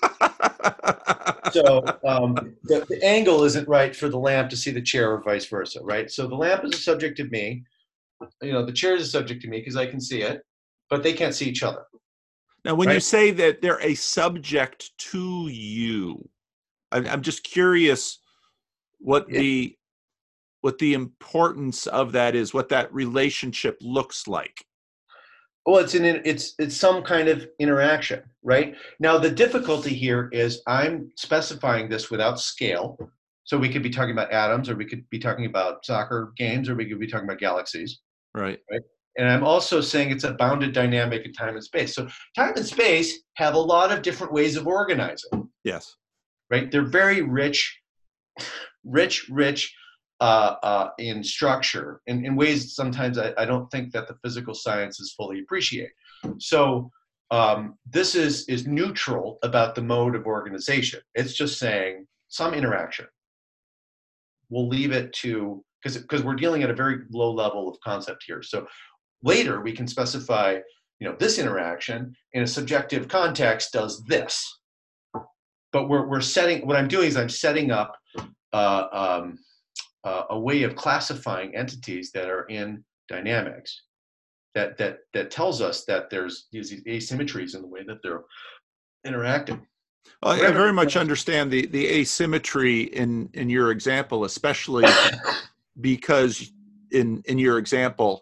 So the angle isn't right for the lamp to see the chair, or vice versa, right? So the lamp is a subject to me. The chair is a subject to me because I can see it, but they can't see each other. Now, when you say that they're a subject to you, I'm just curious what the importance of that is, what that relationship looks like. Well, it's some kind of interaction, right? Now, the difficulty here is I'm specifying this without scale. So we could be talking about atoms, or we could be talking about soccer games, or we could be talking about galaxies. Right. And I'm also saying it's a bounded dynamic in time and space. So time and space have a lot of different ways of organizing. Yes. Right? They're very rich in structure in ways sometimes I don't think that the physical sciences fully appreciate. So this is neutral about the mode of organization. It's just saying some interaction. We'll leave it to, because we're dealing at a very low level of concept here. So later we can specify, this interaction in a subjective context does this. But what I'm doing is I'm setting up a way of classifying entities that are in dynamics that tells us that there's these asymmetries in the way that they're interacting. Well, I very much understand the asymmetry in your example, especially because in your example,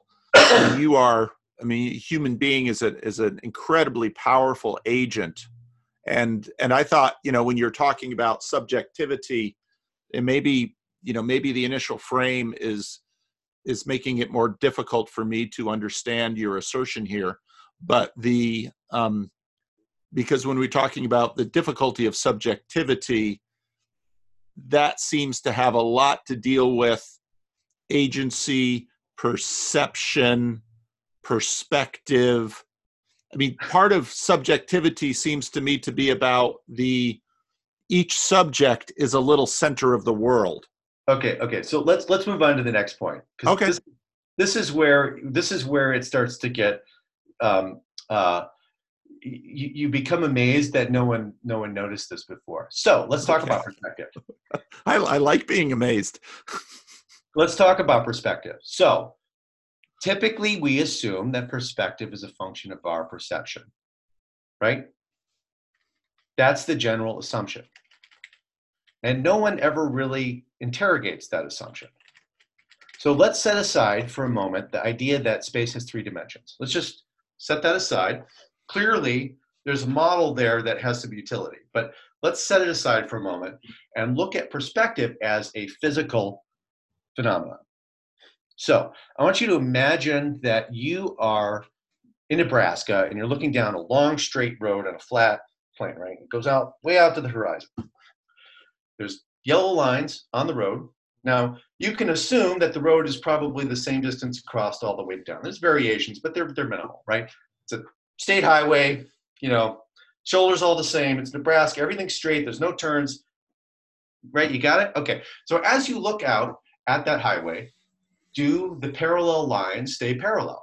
human being is an incredibly powerful agent. And I thought, when you're talking about subjectivity, and maybe the initial frame is making it more difficult for me to understand your assertion here. But because when we're talking about the difficulty of subjectivity, that seems to have a lot to deal with agency, perception, perspective. Part of subjectivity seems to me to be about each subject is a little center of the world. Okay. So let's move on to the next point. Okay. This is where it starts to get. You become amazed that no one noticed this before. So let's talk about perspective. I like being amazed. Let's talk about perspective. So typically we assume that perspective is a function of our perception, right? That's the general assumption. And no one ever really interrogates that assumption. So let's set aside for a moment the idea that space has 3 dimensions. Let's just set that aside. Clearly, there's a model there that has some utility, but let's set it aside for a moment and look at perspective as a physical phenomenon. So I want you to imagine that you are in Nebraska and you're looking down a long straight road on a flat plain, right? It goes way out to the horizon. There's yellow lines on the road. Now, you can assume that the road is probably the same distance across all the way down. There's variations, but they're minimal, right? It's a state highway, shoulders all the same. It's Nebraska, everything's straight. There's no turns, right? You got it? Okay. So as you look out at that highway, do the parallel lines stay parallel?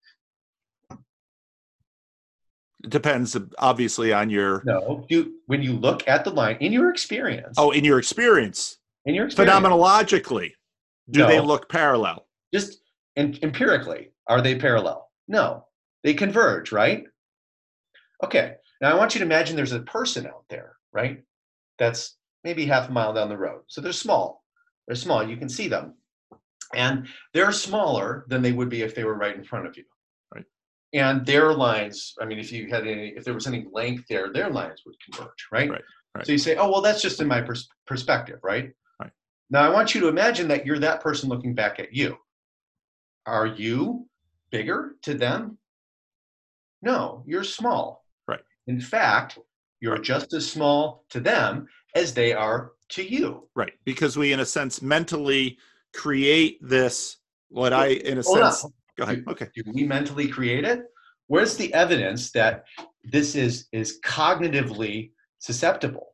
It depends, obviously, on your... No. When you look at the line, in your experience... Oh, in your experience. In your experience. Phenomenologically, do they look parallel? Just empirically, are they parallel? No. They converge, right? Okay. Now, I want you to imagine there's a person out there, right? That's maybe half a mile down the road. So they're small. They're small. You can see them. And they're smaller than they would be if they were right in front of you. Right. And their lines, if there was any length there, their lines would converge, right? Right. So you say, oh, well, that's just in my perspective, right? Right. Now, I want you to imagine that you're that person looking back at you. Are you bigger to them? No, you're small. Right. In fact, you're just as small to them as they are to you. Right. Because we, in a sense, mentally create this, Go ahead. Okay. Do we mentally create it? Where's the evidence that this is cognitively susceptible?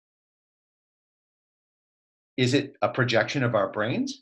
Is it a projection of our brains?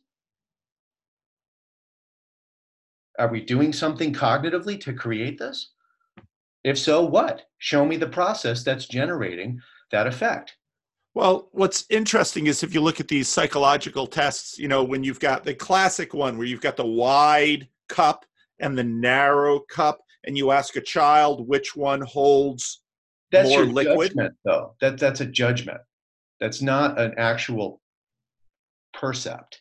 Are we doing something cognitively to create this? If so, what? Show me the process that's generating that effect. Well, what's interesting is if you look at these psychological tests, when you've got the classic one where you've got the wide cup and the narrow cup, and you ask a child which one holds more liquid. Judgment, though. That's a judgment. That's not an actual percept.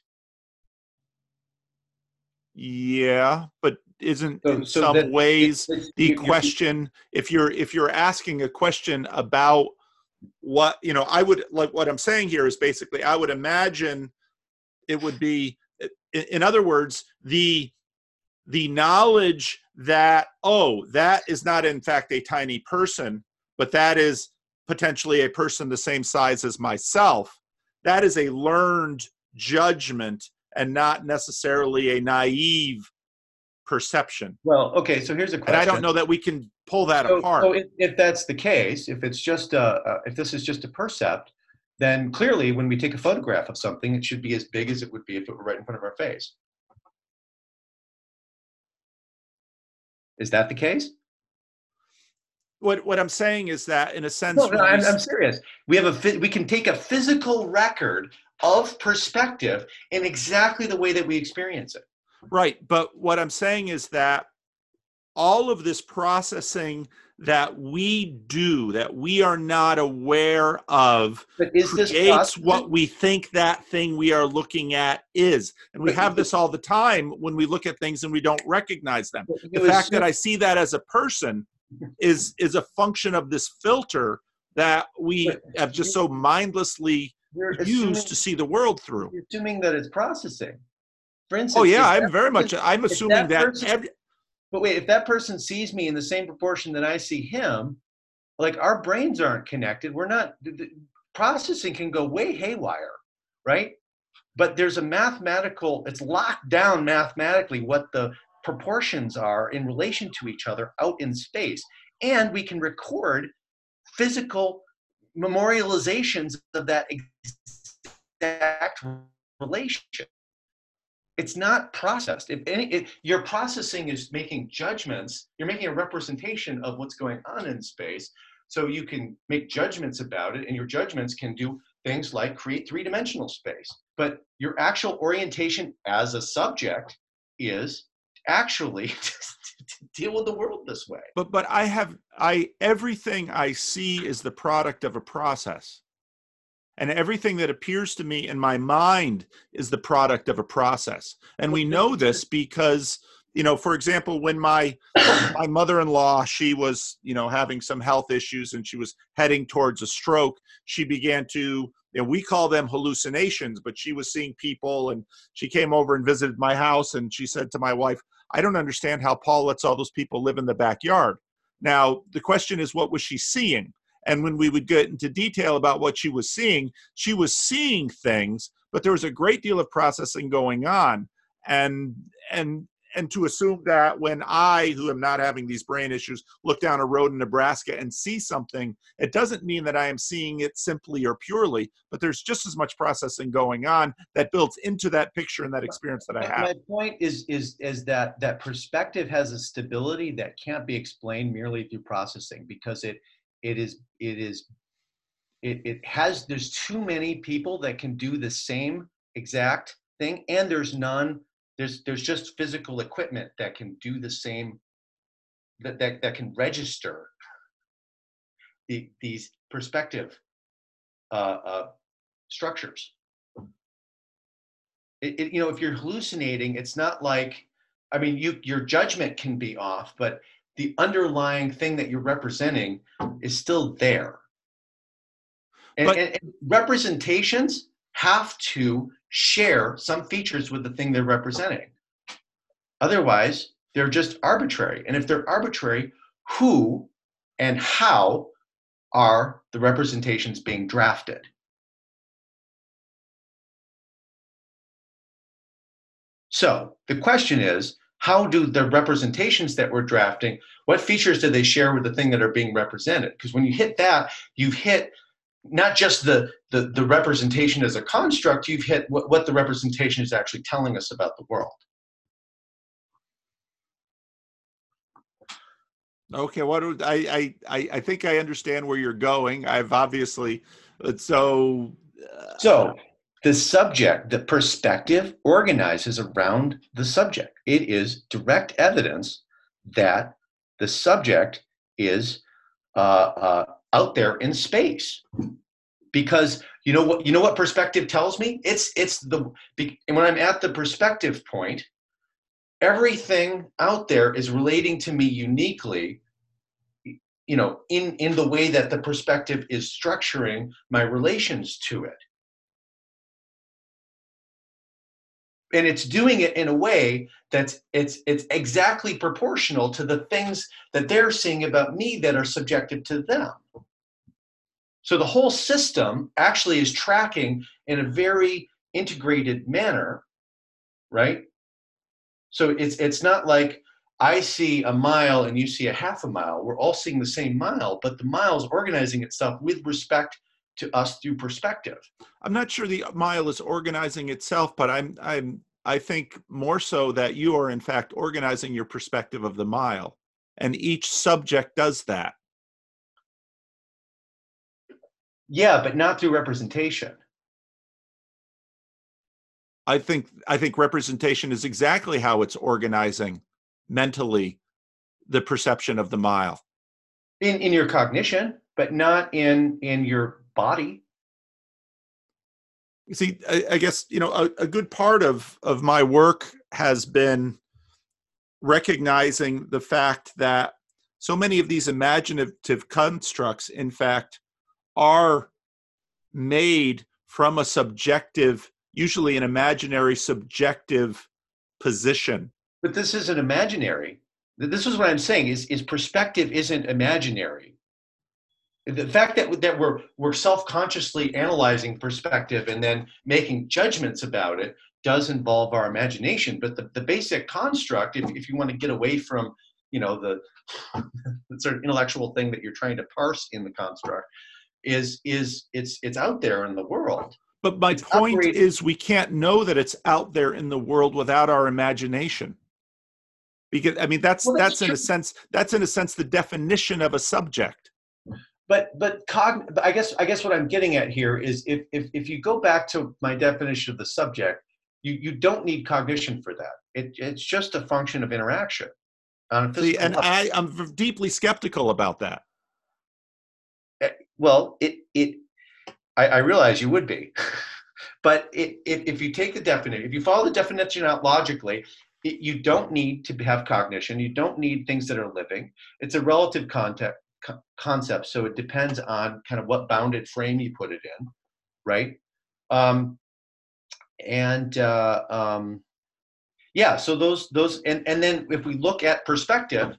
Yeah, but isn't in some ways the question, if you're asking a question about what, I would like, what I'm saying here is basically, I would imagine it would be, in other words, the knowledge that, that is not in fact a tiny person, but that is potentially a person the same size as myself. That is a learned judgment and not necessarily a naive perception. Well, okay, so here's a question. And I don't know that we can pull that apart. So if that's the case, if it's just if this is just a percept, then clearly when we take a photograph of something, it should be as big as it would be if it were right in front of our face. Is that the case? What I'm saying is that, in a sense, No, when we I'm serious. We can take a physical record of perspective in exactly the way that we experience it. right, but what I'm saying is that all of this processing that we do, that we are not aware of, But is this creates processing? what we think that thing we are looking at is. And we have this all the time when we look at things and we don't recognize them. The fact that I see that as a person is a function of this filter that we have just so mindlessly used to see the world through. You're assuming that it's processing. For instance, Oh yeah, I'm assuming that but wait, if that person sees me in the same proportion that I see him, like our brains aren't connected. We're not, the processing can go way haywire, right? But there's a mathematical, it's locked down mathematically what the proportions are in relation to each other out in space. And we can record physical memorializations of that exact relation. It's not processed. Your processing is making judgments. You're making a representation of what's going on in space, so you can make judgments about it, and your judgments can do things like create three-dimensional space. But your actual orientation as a subject is actually to deal with the world this way. But everything I see is the product of a process. And everything that appears to me in my mind is the product of a process. And we know this because, for example, when my mother-in-law, she was, having some health issues and she was heading towards a stroke, she began to, we call them hallucinations, but she was seeing people, and she came over and visited my house, and she said to my wife, "I don't understand how Paul lets all those people live in the backyard." Now, the question is, what was she seeing? And when we would get into detail about what she was seeing things, but there was a great deal of processing going on. And to assume that when I, who am not having these brain issues, look down a road in Nebraska and see something, it doesn't mean that I am seeing it simply or purely, but there's just as much processing going on that builds into that picture and that experience that I have. My point is that perspective has a stability that can't be explained merely through processing, because there's too many people that can do the same exact thing, and there's just physical equipment that can do the same, that can register these perspective structures. If you're hallucinating, it's not like, your judgment can be off, but the underlying thing that you're representing is still there. And representations have to share some features with the thing they're representing. Otherwise, they're just arbitrary. And if they're arbitrary, who and how are the representations being drafted? So the question is, how do the representations that we're drafting, what features do they share with the thing that are being represented? Because when you hit that, you've hit not just the representation as a construct, you've hit what the representation is actually telling us about the world. Okay, I think I understand where you're going. I've obviously, so the subject, the perspective organizes around the subject. It is direct evidence that the subject is out there in space. Because you know what perspective tells me? And when I'm at the perspective point, everything out there is relating to me uniquely, in the way that the perspective is structuring my relations to it. And it's doing it in a way that's it's exactly proportional to the things that they're seeing about me that are subjective to them. So the whole system actually is tracking in a very integrated manner, right? So it's not like I see a mile and you see a half a mile. We're all seeing the same mile, but the mile is organizing itself with respect to us through perspective. I'm not sure the mile is organizing itself, but I think more so that you are in fact organizing your perspective of the mile, and each subject does that. Yeah, but not through representation. I think representation is exactly how it's organizing mentally the perception of the mile. In your cognition, but not in your body. You see, I guess, a good part of my work has been recognizing the fact that so many of these imaginative constructs, in fact, are made from a subjective, usually an imaginary subjective position. But this isn't imaginary. This is what I'm saying is perspective isn't imaginary. The fact that we're self-consciously analyzing perspective and then making judgments about it does involve our imagination. But the basic construct, if you want to get away from, the sort of intellectual thing that you're trying to parse in the construct, is it's out there in the world. But my point is, we can't know that it's out there in the world without our imagination. Because that's in a sense the definition of a subject. But I guess what I'm getting at here is if you go back to my definition of the subject, you don't need cognition for that. It's just a function of interaction. See, and I'm deeply skeptical about that. Well, I realize you would be, but if you take the definition, if you follow the definition out logically, you don't need to have cognition. You don't need things that are living. It's a relative concept, so it depends on kind of what bounded frame you put it in, right? Yeah. So those, and then if we look at perspective,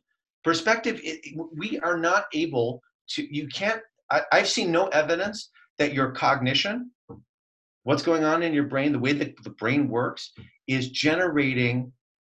we are not able to. You can't. I've seen no evidence that your cognition, what's going on in your brain, the way that the brain works, is generating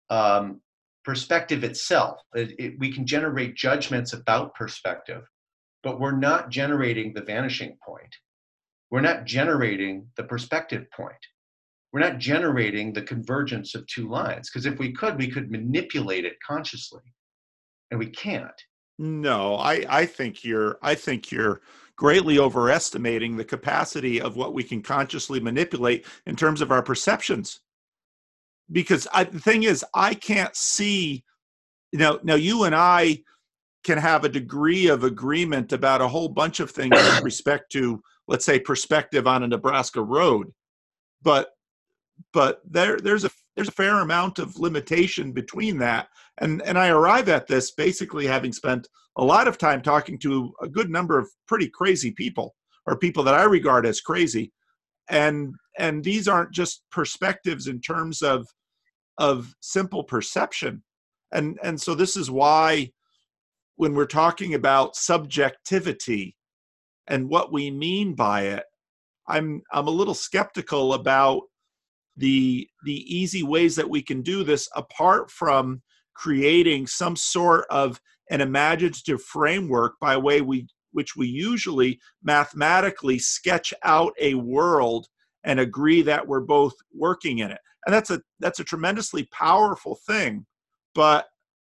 perspective itself. We can generate judgments about perspective, but we're not generating the vanishing point. We're not generating the perspective point. We're not generating the convergence of two lines, because if we could manipulate it consciously, and we can't. No, I think you're greatly overestimating the capacity of what we can consciously manipulate in terms of our perceptions. Because the thing is, I can't see, now you and I can have a degree of agreement about a whole bunch of things with respect to, let's say, perspective on a Nebraska road, but there's a fair amount of limitation between that, and I arrive at this basically having spent a lot of time talking to a good number of pretty crazy people, or people that I regard as crazy, and these aren't just perspectives in terms of simple perception, and so this is why when we're talking about subjectivity and what we mean by it, I'm a little skeptical about the easy ways that we can do this, apart from creating some sort of an imaginative framework by which we usually mathematically sketch out a world and agree that we're both working in it. And that's a tremendously powerful thing, but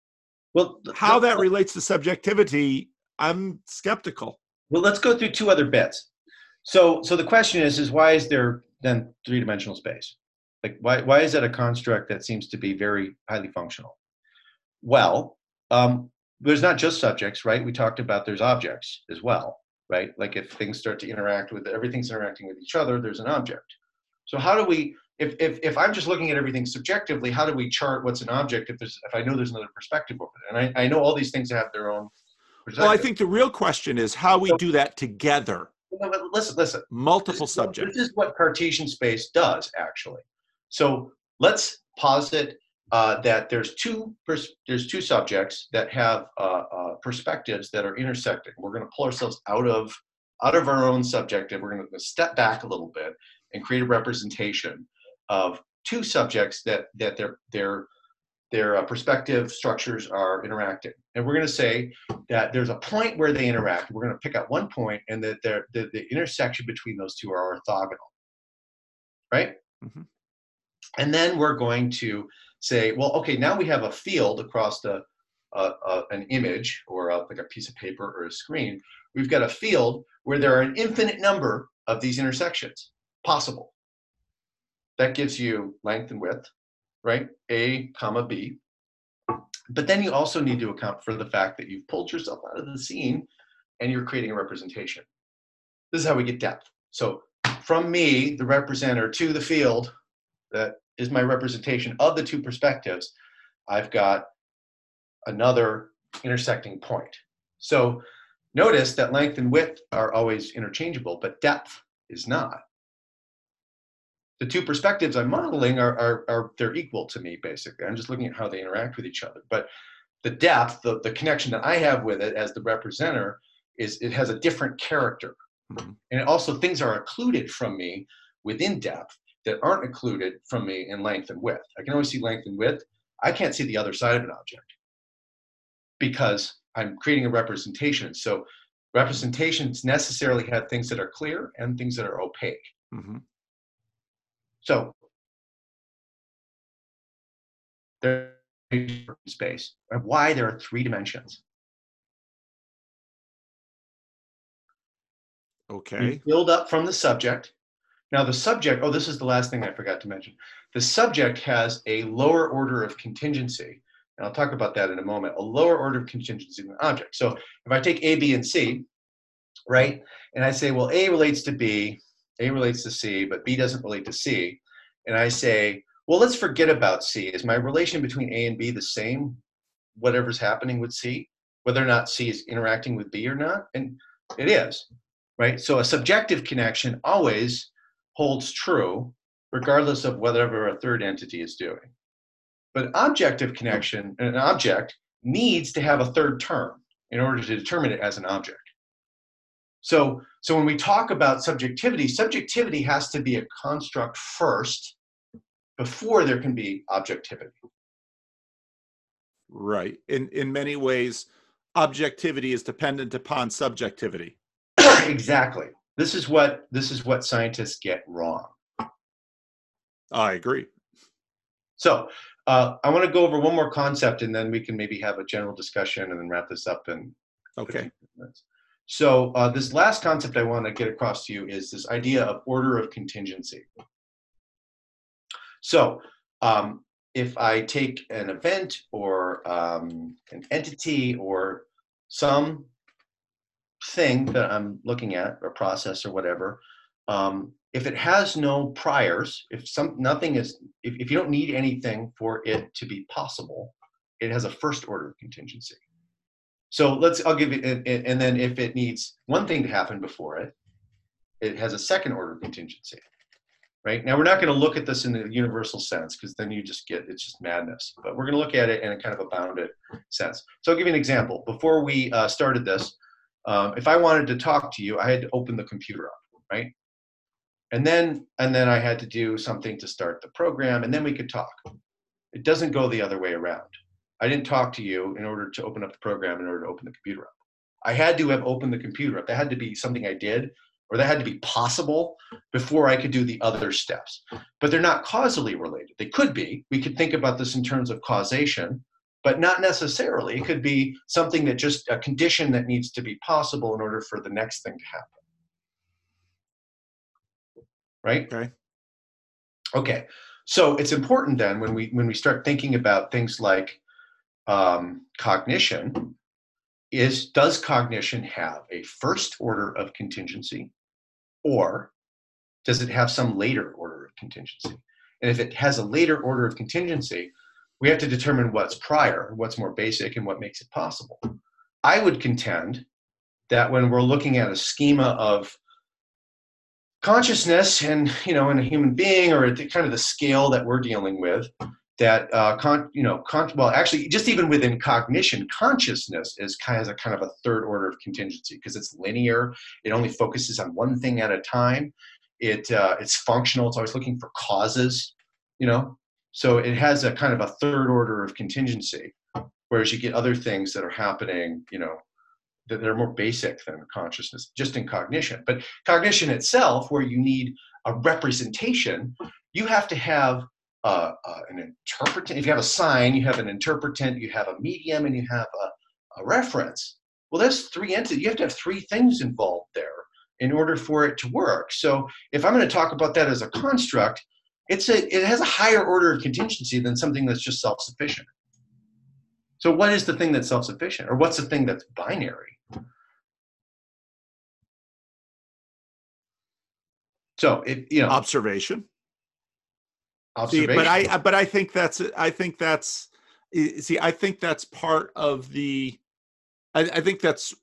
how that relates to subjectivity, I'm skeptical. Well, let's go through two other bits. So the question is why is there then three-dimensional space? Like, why is that a construct that seems to be very highly functional? Well, there's not just subjects, right? We talked about there's objects as well, right? Like if things start to interact with, everything's interacting with each other, there's an object. So how do we, if I'm just looking at everything subjectively, how do we chart what's an object if I know there's another perspective over it? And I know all these things have their own perspective. Well, I think the real question is how we do that together. No, but listen. Multiple subjects. This is what Cartesian space does, actually. So let's posit that there's two subjects that have perspectives that are intersecting. We're going to pull ourselves out of our own subjective. We're going to step back a little bit and create a representation of two subjects that they're their perspective structures are interacting. And we're going to say that there's a point where they interact. We're going to pick out one point, and that the intersection between those two are orthogonal, right? Mm-hmm. And then we're going to say, well, okay, now we have a field across an image or like a piece of paper or a screen. We've got a field where there are an infinite number of these intersections possible. That gives you length and width, right? A comma B. But then you also need to account for the fact that you've pulled yourself out of the scene and you're creating a representation. This is how we get depth. So from me, the representer, to the field that is my representation of the two perspectives, I've got another intersecting point. So notice that length and width are always interchangeable, but depth is not. The two perspectives I'm modeling they're equal to me, basically. I'm just looking at how they interact with each other. But the depth, the connection that I have with it as the representer, it has a different character. Mm-hmm. And also things are occluded from me within depth that aren't occluded from me in length and width. I can only see length and width. I can't see the other side of an object because I'm creating a representation. So representations necessarily have things that are clear and things that are opaque. Mm-hmm. So there's space. Why there are 3 dimensions. Okay. You build up from the subject. Now the subject, oh, this is the last thing I forgot to mention. The subject has a lower order of contingency. And I'll talk about that in a moment. A lower order of contingency than the object. So if I take A, B, and C, right? And I say, well, A relates to B, A relates to C, but B doesn't relate to C. And I say, well, let's forget about C. Is my relation between A and B the same, whatever's happening with C, whether or not C is interacting with B or not? And it is, right? So a subjective connection always holds true, regardless of whatever a third entity is doing. But objective connection, an object needs to have a third term in order to determine it as an object. So when we talk about subjectivity, subjectivity has to be a construct first before there can be objectivity. Right. In many ways, objectivity is dependent upon subjectivity. Exactly. This is what scientists get wrong. I agree. So I want to go over one more concept, and then we can maybe have a general discussion and then wrap this up in Okay. minutes. So this last concept I want to get across to you is this idea of order of contingency. So if I take an event or an entity or some thing that I'm looking at, or process or whatever, if it has no priors, if you don't need anything for it to be possible, it has a first order contingency. So I'll give it, and then if it needs one thing to happen before it, it has a second order contingency. Right? Now, we're not going to look at this in the universal sense, because then it's just madness. But we're going to look at it in a kind of a bounded sense. So I'll give you an example. Before we started this, if I wanted to talk to you, I had to open the computer up, right? And then I had to do something to start the program, and then we could talk. It doesn't go the other way around. I didn't talk to you in order to open up the program, in order to open the computer up. I had to have opened the computer up. That had to be something I did, or that had to be possible before I could do the other steps. But they're not causally related. They could be. We could think about this in terms of causation, but not necessarily. It could be something that just a condition that needs to be possible in order for the next thing to happen. Right? Okay. Okay. So it's important then when we start thinking about things like cognition, does cognition have a first order of contingency, or does it have some later order of contingency? And if it has a later order of contingency, we have to determine what's prior, what's more basic, and what makes it possible. I would contend that when we're looking at a schema of consciousness and, in a human being, or at kind of the scale that we're dealing with, that actually, just even within cognition, consciousness has a kind of a third order of contingency, because it's linear. It only focuses on one thing at a time. It's functional. It's always looking for causes, So it has a kind of a third order of contingency, whereas you get other things that are happening, that are more basic than consciousness, just in cognition. But cognition itself, where you need a representation, you have to have an interpretant. If you have a sign, you have an interpretant, you have a medium, and you have a reference. Well, that's three entities. You have to have three things involved there in order for it to work. So if I'm going to talk about that as a construct, it has a higher order of contingency than something that's just self-sufficient. So what is the thing that's self-sufficient, or what's the thing that's binary? So observation. Observation. See, but I think that's part of the. I think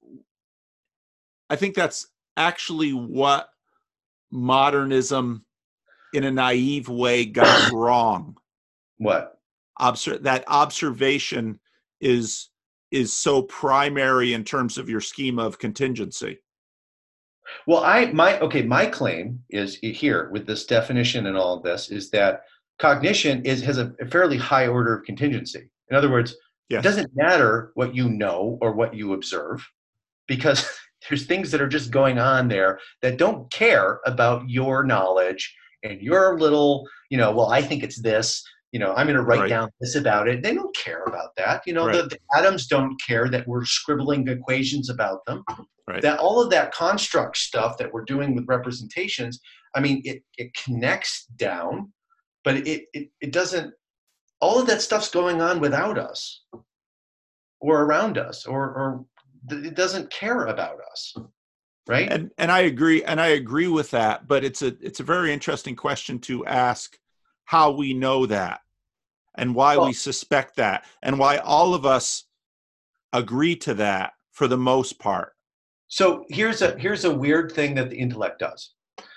that's actually what modernism, in a naive way, got wrong. What? That observation is so primary in terms of your schema of contingency. Well, my claim is here with this definition and all of this is that cognition has a fairly high order of contingency. In other words, yes. It doesn't matter what you know or what you observe, because there's things that are just going on there that don't care about your knowledge and your little, well, I think it's this, I'm going to write down this about it. They don't care about that. The atoms don't care that we're scribbling equations about them. Right. That all of that construct stuff that we're doing with representations, I mean, it connects down, but it doesn't, all of that stuff's going on without us or around us, or it doesn't care about us. Right. And I agree with that, but it's a very interesting question to ask, how we know that and why we suspect that and why all of us agree to that for the most part. So here's a weird thing that the intellect does.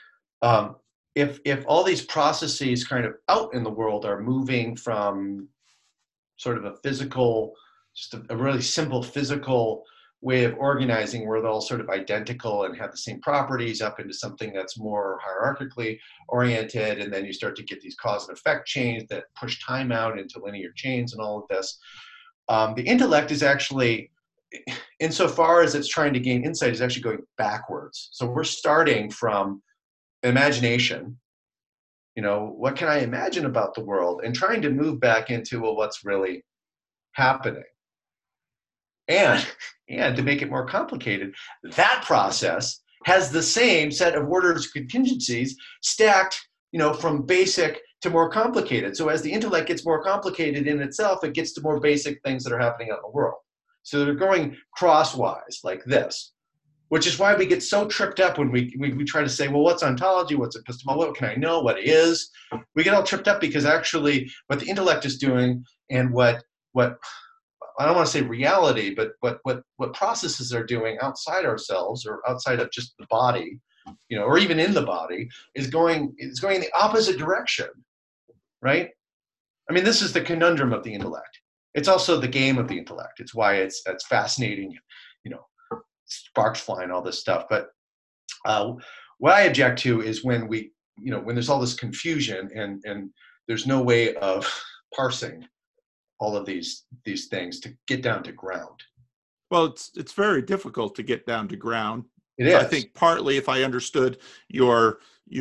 If all these processes kind of out in the world are moving from sort of a physical, just a really simple physical way of organizing where they're all sort of identical and have the same properties, up into something that's more hierarchically oriented, and then you start to get these cause and effect chains that push time out into linear chains and all of this. The intellect is actually, insofar as it's trying to gain insight, is actually going backwards. So we're starting from imagination, what can I imagine about the world, and trying to move back into, well, what's really happening. And to make it more complicated, that process has the same set of orders of contingencies stacked, from basic to more complicated. So as the intellect gets more complicated in itself, it gets to more basic things that are happening out in the world. So they're going crosswise like this, which is why we get so tripped up when we try to say, well, what's ontology? What's epistemology? What can I know? What is? We get all tripped up because actually what the intellect is doing and what I don't want to say reality, but what processes are doing outside ourselves or outside of just the body, or even in the body, is going in the opposite direction, right? I mean, this is the conundrum of the intellect. It's also the game of the intellect. It's why it's fascinating, sparks flying, all this stuff. But what I object to is when when there's all this confusion and there's no way of parsing all of these things to get down to ground. Well, it's very difficult to get down to ground. It is. I think partly, if I understood your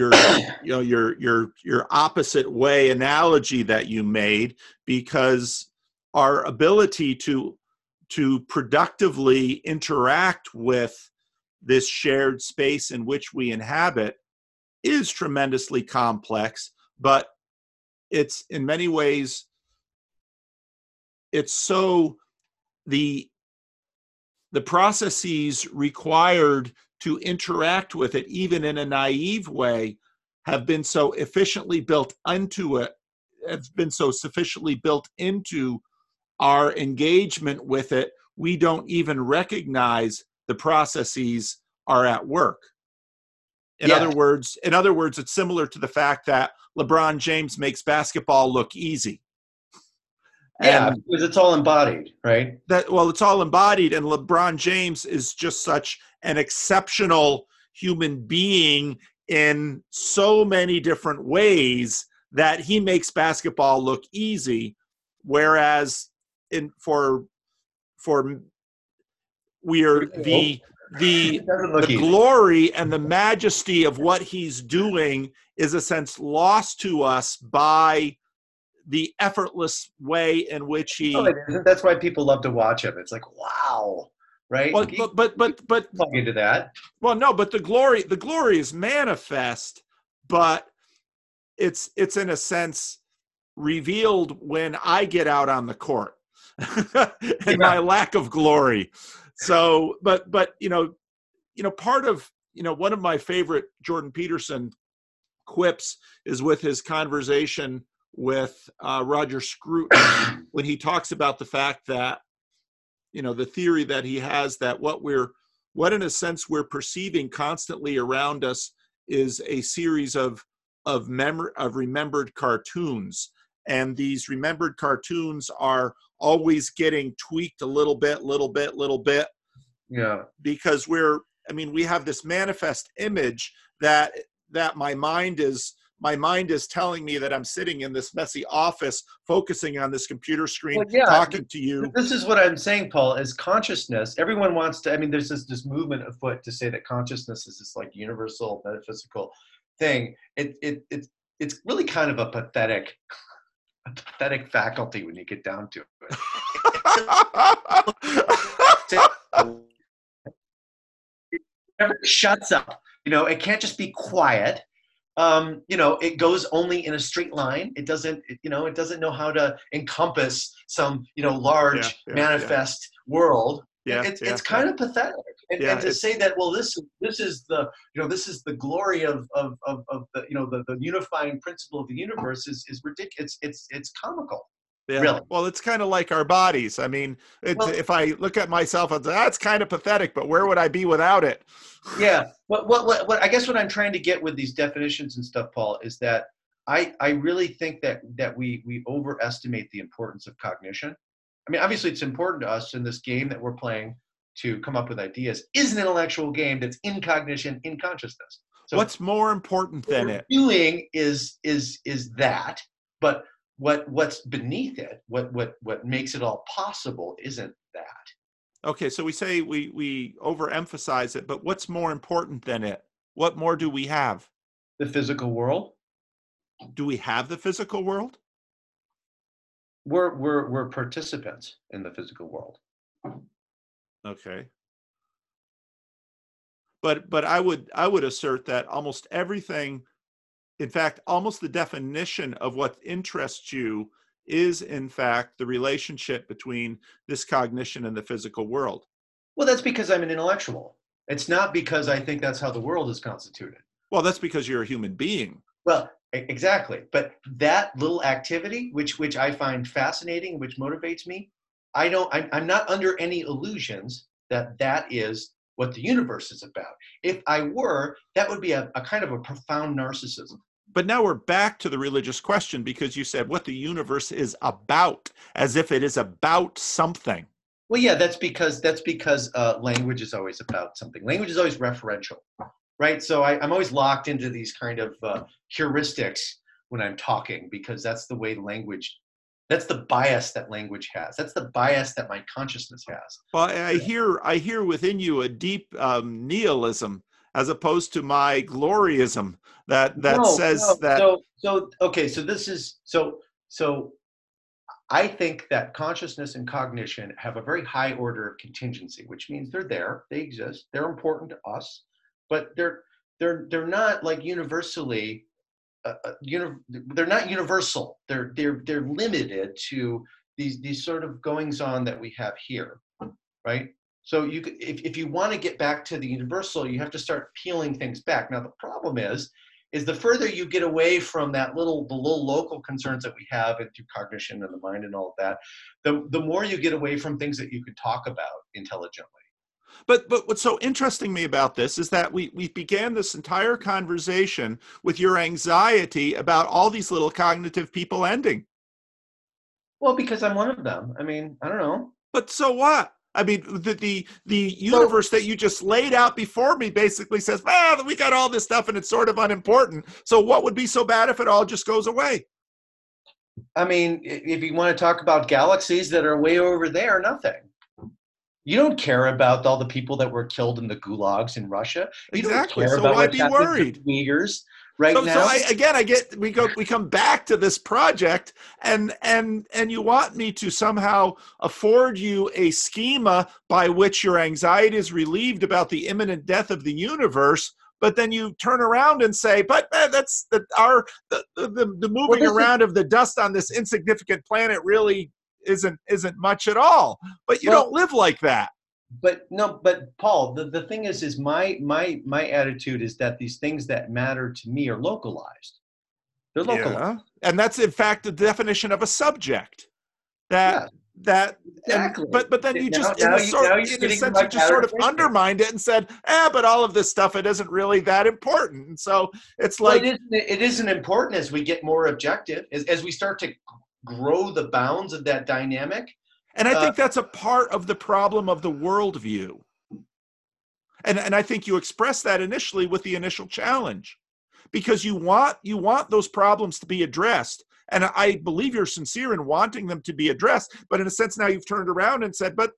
opposite way analogy that you made, because our ability to productively interact with this shared space in which we inhabit is tremendously complex, but it's in many ways, it's so the processes required to interact with it, even in a naive way, have been so efficiently built into it, have been so sufficiently built into our engagement with it, we don't even recognize the processes are at work. In other words, it's similar to the fact that LeBron James makes basketball look easy. Because it's all embodied, right? It's all embodied, and LeBron James is just such an exceptional human being in so many different ways that he makes basketball look easy, whereas for we're It doesn't look the easy. glory and the majesty of what he's doing is a sense lost to us by the effortless way in which he. No, it isn't. That's why people love to watch him. It's like, wow, right? Well, but plug into that. Well, no, but the glory is manifest, but it's in a sense revealed when I get out on the court and my lack of glory. So, but part of one of my favorite Jordan Peterson quips is with his conversation with Roger Scruton when he talks about the fact that the theory that he has that what in a sense we're perceiving constantly around us is a series of remembered cartoons, and these remembered cartoons are always getting tweaked a little bit. Yeah. Because we have this manifest image that my mind is telling me that I'm sitting in this messy office focusing on this computer screen, talking to you. This is what I'm saying, Paul, is consciousness. Everyone wants to, there's this movement afoot to say that consciousness is this like universal metaphysical thing. It's really kind of a pathetic faculty when you get down to it. It never shuts up. It can't just be quiet. It goes only in a straight line. It doesn't know how to encompass some, large manifest world. It's kind of pathetic. And to say that, well, this is the glory of the unifying principle of the universe is ridiculous. It's comical. Yeah. Really. Well, it's kind of like our bodies. If I look at myself and say, that's kind of pathetic, but where would I be without it? Yeah. What I guess what I'm trying to get with these definitions and stuff, Paul, is that I really think that we overestimate the importance of cognition. Obviously it's important to us in this game that we're playing to come up with ideas. Is an intellectual game that's in cognition, in consciousness. So what's more important than it? Doing is that, but what's beneath it, what makes it all possible isn't that. Okay, so we say we overemphasize it, but what's more important than it? What more do we have? The physical world. Do we have the physical world? We're participants in the physical world. Okay. But I would assert that almost everything, in fact, almost the definition of what interests you is, in fact, the relationship between this cognition and the physical world. Well, that's because I'm an intellectual. It's not because I think that's how the world is constituted. Well, that's because you're a human being. Well, exactly. But that little activity, which I find fascinating, which motivates me, I'm not under any illusions that is what the universe is about. If I were, that would be a kind of a profound narcissism. But now we're back to the religious question, because you said what the universe is about, as if it is about something. Well, yeah, that's because language is always about something. Language is always referential, right? So I'm always locked into these kind of heuristics when I'm talking, because that's the way language, that's the bias that language has. That's the bias that my consciousness has. Well, I hear within you a deep nihilism, as opposed to my gloryism that says that. So I think that consciousness and cognition have a very high order of contingency, which means they're there, they exist, they're important to us, but they're not like universally. They're not universal. They're limited to these sort of goings on that we have here, right? So if you want to get back to the universal, you have to start peeling things back. Now the problem is the further you get away from the little local concerns that we have into cognition and the mind and all of that, the more you get away from things that you could talk about intelligently. But what's so interesting me about this is that we began this entire conversation with your anxiety about all these little cognitive people ending. Well, because I'm one of them. I don't know. But so what? I mean, the So, universe that you just laid out before me basically says, well, we got all this stuff and it's sort of unimportant. So what would be so bad if it all just goes away? I mean, if you want to talk about galaxies that are way over there, nothing. You don't care about all the people that were killed in the gulags in Russia. You don't Exactly. care So about why what's be happening to worried? the Uyghurs right So now. we come back to this project, and you want me to somehow afford you a schema by which your anxiety is relieved about the imminent death of the universe, but then you turn around and say, but that's the Well, moving this is around of the dust on this insignificant planet really isn't much at all. But you well, don't live like that. but no, but Paul, the thing is my attitude is that these things that matter to me are localized. They're localized. Yeah. And that's in fact the definition of a subject. That Yeah, that and exactly. but then you Now, just in a now sort you're in a getting to sense my you just pattern sort of of thinking. undermined it and said, but all of this stuff it isn't really that important. And so it's Well, like, it isn't important as we get more objective, as we start to grow the bounds of that dynamic. and I Uh, think that's a part of the problem of the worldview. And I think you expressed that initially with the initial challenge, because you want those problems to be addressed. And I believe you're sincere in wanting them to be addressed, but in a sense now you've turned around and said, but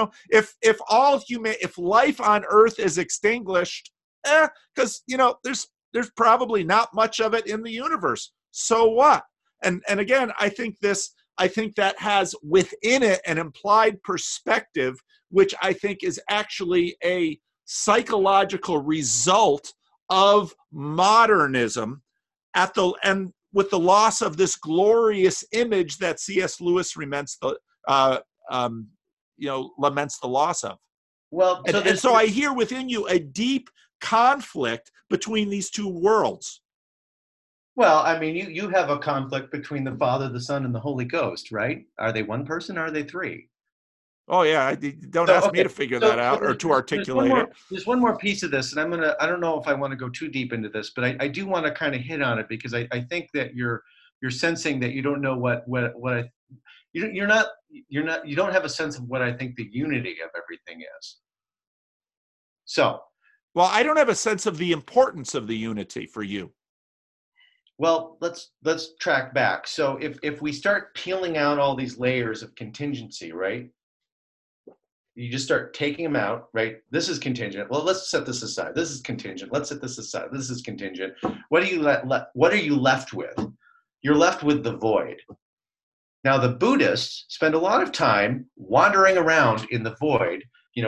if life on Earth is extinguished, because there's probably not much of it in the universe. So what? And again, I think that has within it an implied perspective, which I think is actually a psychological result of modernism at the and with the loss of this glorious image that C.S. Lewis uh, um, laments the loss of. well, And, so and there's so I hear within you a deep conflict between these two worlds. well, I mean, you have a conflict between the Father, the Son, and the Holy Ghost, right? Are they one person or are they three? Oh yeah, don't So ask me okay, to figure that so out or to articulate it. there's one more piece of this, and I don't know if I want to go too deep into this, but I do want to kind of hit on it because I think that you're sensing that you don't know what I you don't have a sense of what I think the unity of everything is. So, Well, I don't have a sense of the importance of the unity for you. well, let's track back. So if we start peeling out all these layers of contingency, right? You just start taking them out, right? This is contingent. Well, let's set this aside. This is contingent. Let's set this aside. This is contingent. What are you left with? You're left with the void. Now, the Buddhists spend a lot of time wandering around in the void,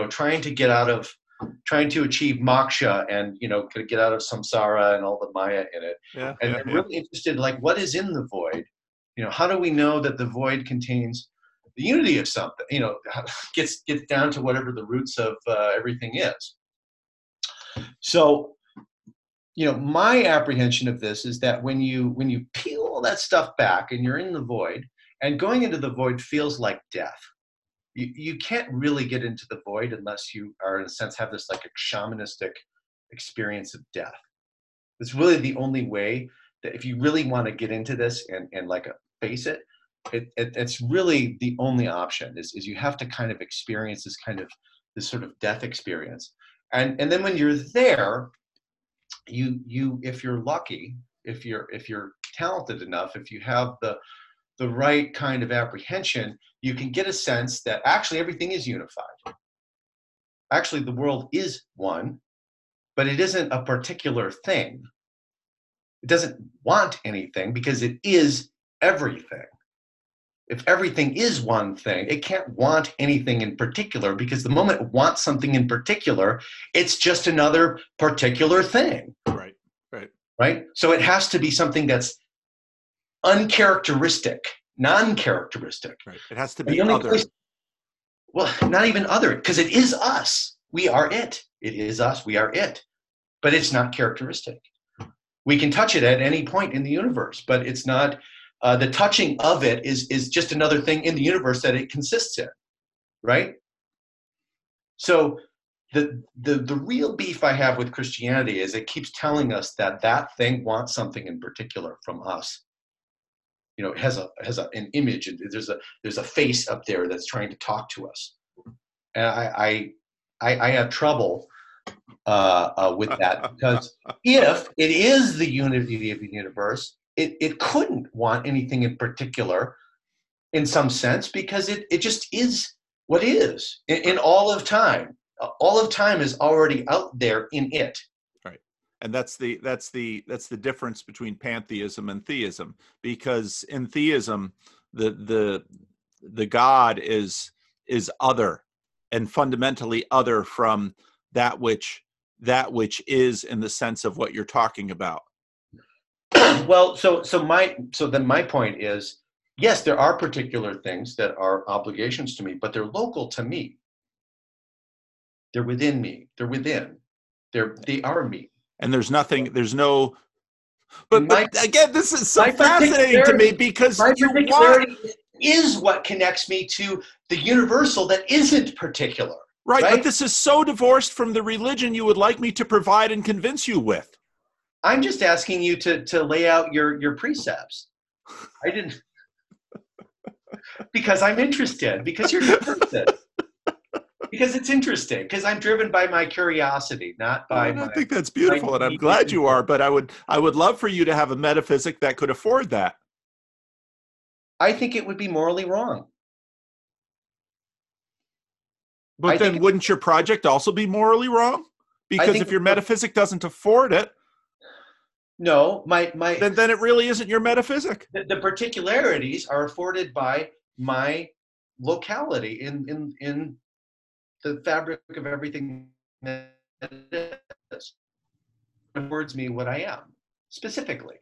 trying to achieve moksha and, get out of samsara and all the maya in it. Yeah, And yeah, they're yeah. really interested, like, what is in the void? How do we know that the void contains the unity of something? Gets down to whatever the roots of everything is. So, my apprehension of this is that when you peel all that stuff back and you're in the void, and going into the void feels like death. You can't really get into the void unless you are, in a sense, have this like a shamanistic experience of death. It's really the only way that if you really want to get into this and like face it, it's really the only option is you have to kind of experience this sort of death experience. And then when you're there, you if you're lucky, if you're talented enough, if you have the right kind of apprehension, you can get a sense that actually everything is unified. Actually, the world is one, but it isn't a particular thing. It doesn't want anything because it is everything. If everything is one thing, it can't want anything in particular because the moment it wants something in particular, it's just another particular thing. Right, right. Right? So it has to be something that's uncharacteristic, non-characteristic. Right. It has to And be the only other. place, well, not even other, because it is us. We are it. It is us. We are it. But it's not characteristic. We can touch it at any point in the universe, but it's not. The touching of it is just another thing in the universe that it consists in, right? So the real beef I have with Christianity is it keeps telling us that thing wants something in particular from us. It has an image, and there's a face up there that's trying to talk to us. And I have trouble with that, because if it is the unity of the universe, it couldn't want anything in particular in some sense, because it just is what is in all of time. All of time is already out there in it. Right. And that's the difference between pantheism and theism, because in theism, the God is other, and fundamentally other from that which is, in the sense of what you're talking about. Well, so then my point is, yes, there are particular things that are obligations to me, but they're local to me. They're within me. They're within. They are me. And there's no. But again, this is so fascinating to me, because my particularity is what connects me to the universal that isn't particular. Right, but this is so divorced from the religion you would like me to provide and convince you with. I'm just asking you to lay out your precepts. I didn't, because I'm interested, because you're interested, because it's interesting, because I'm driven by my curiosity, not by I think that's beautiful, and I'm glad you are, but I would love for you to have a metaphysic that could afford that. I think it would be morally wrong. But then wouldn't your project also be morally wrong? Because if your metaphysic doesn't afford it, no, then it really isn't your metaphysic. The particularities are afforded by my locality in the fabric of everything that is. It affords me what I am specifically.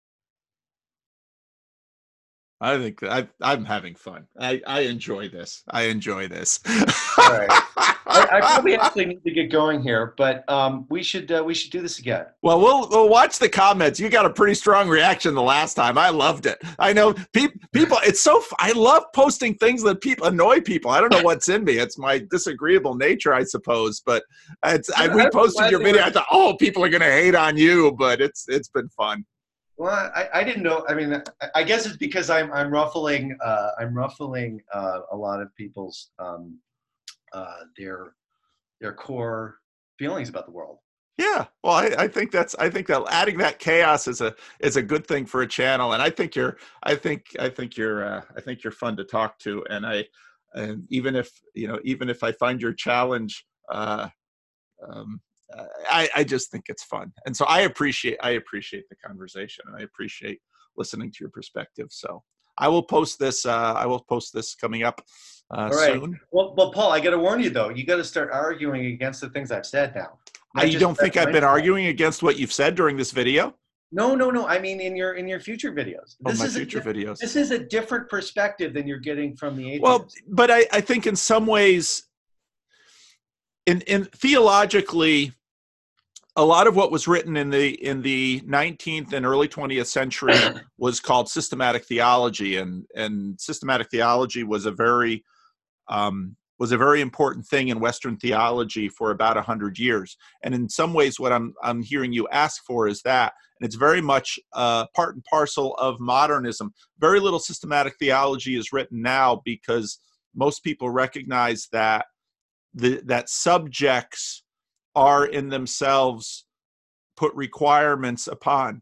I think I'm having fun. I enjoy this. All right. I probably actually need to get going here, but we should do this again. Well, we'll watch the comments. You got a pretty strong reaction the last time. I loved it. I know people. It's so. I love posting things that annoy people. I don't know what's in me. It's my disagreeable nature, I suppose. But we posted your video. I thought, oh, people are going to hate on you, but it's been fun. Well, I didn't know. I mean, I guess it's because I'm ruffling a lot of people's their core feelings about the world. Yeah, well, I think that adding that chaos is a good thing for a channel, and I think you're fun to talk to, and even if I find your challenge, I just think it's fun, and so I appreciate the conversation, and I appreciate listening to your perspective. So I will post this. Coming up soon. Well, Paul, I got to warn you though. You got to start arguing against the things I've said now. You don't think I've been arguing against what you've said during this video? No. I mean, in your future videos. Videos. This is a different perspective than you're getting from the atheists. Well, but I think in some ways, in theologically, a lot of what was written in the 19th and early 20th century was called systematic theology, and systematic theology was a very important thing in Western theology for about 100 years. And in some ways, what I'm hearing you ask for is that, and it's very much part and parcel of modernism. Very little systematic theology is written now because most people recognize that that subjects are in themselves put requirements upon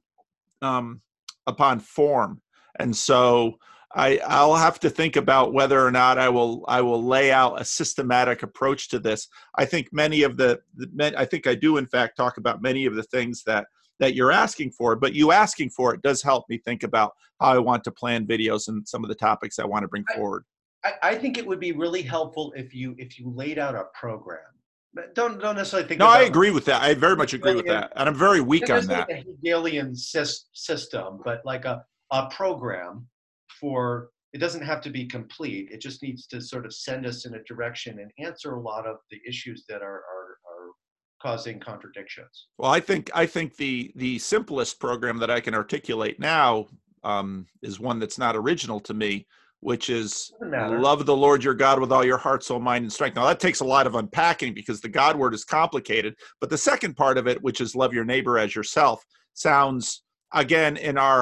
form, and so I'll have to think about whether or not I will lay out a systematic approach to this. I think I think I do in fact talk about many of the things that you're asking for, but you asking for it does help me think about how I want to plan videos and some of the topics I want to bring forward. I think it would be really helpful if you laid out a program. Don't necessarily think. No, I agree with that. I very much agree with that, and I'm very weak on that. Like a Hegelian system, but like a program for. It doesn't have to be complete. It just needs to sort of send us in a direction and answer a lot of the issues that are causing contradictions. Well, I think the simplest program that I can articulate now is one that's not original to me, which is love the Lord your God with all your heart, soul, mind, and strength. Now that takes a lot of unpacking because the God word is complicated, but the second part of it, which is love your neighbor as yourself, sounds again in our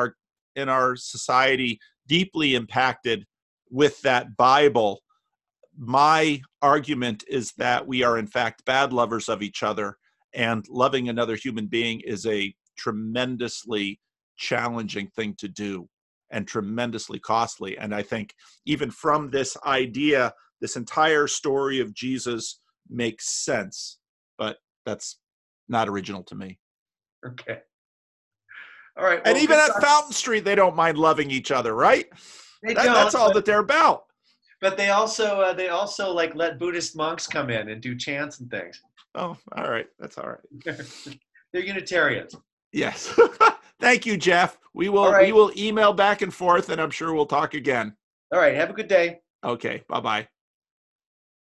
society deeply impacted with that Bible, my argument is that we are in fact bad lovers of each other, and loving another human being is a tremendously challenging thing to do and tremendously costly. And I think even from this idea, this entire story of Jesus makes sense, but that's not original to me. Okay. All right. And Well, even good at talk. Fountain Street, they don't mind loving each other, right? They That's don't, all that they're about. but they also like let Buddhist monks come in and do chants and things. Oh, all right. That's all right. They're Unitarians. Yes. Thank you, Jeff. We All will right. email back and forth, and I'm sure we'll talk again. All right. Have a good day. Okay. Bye-bye.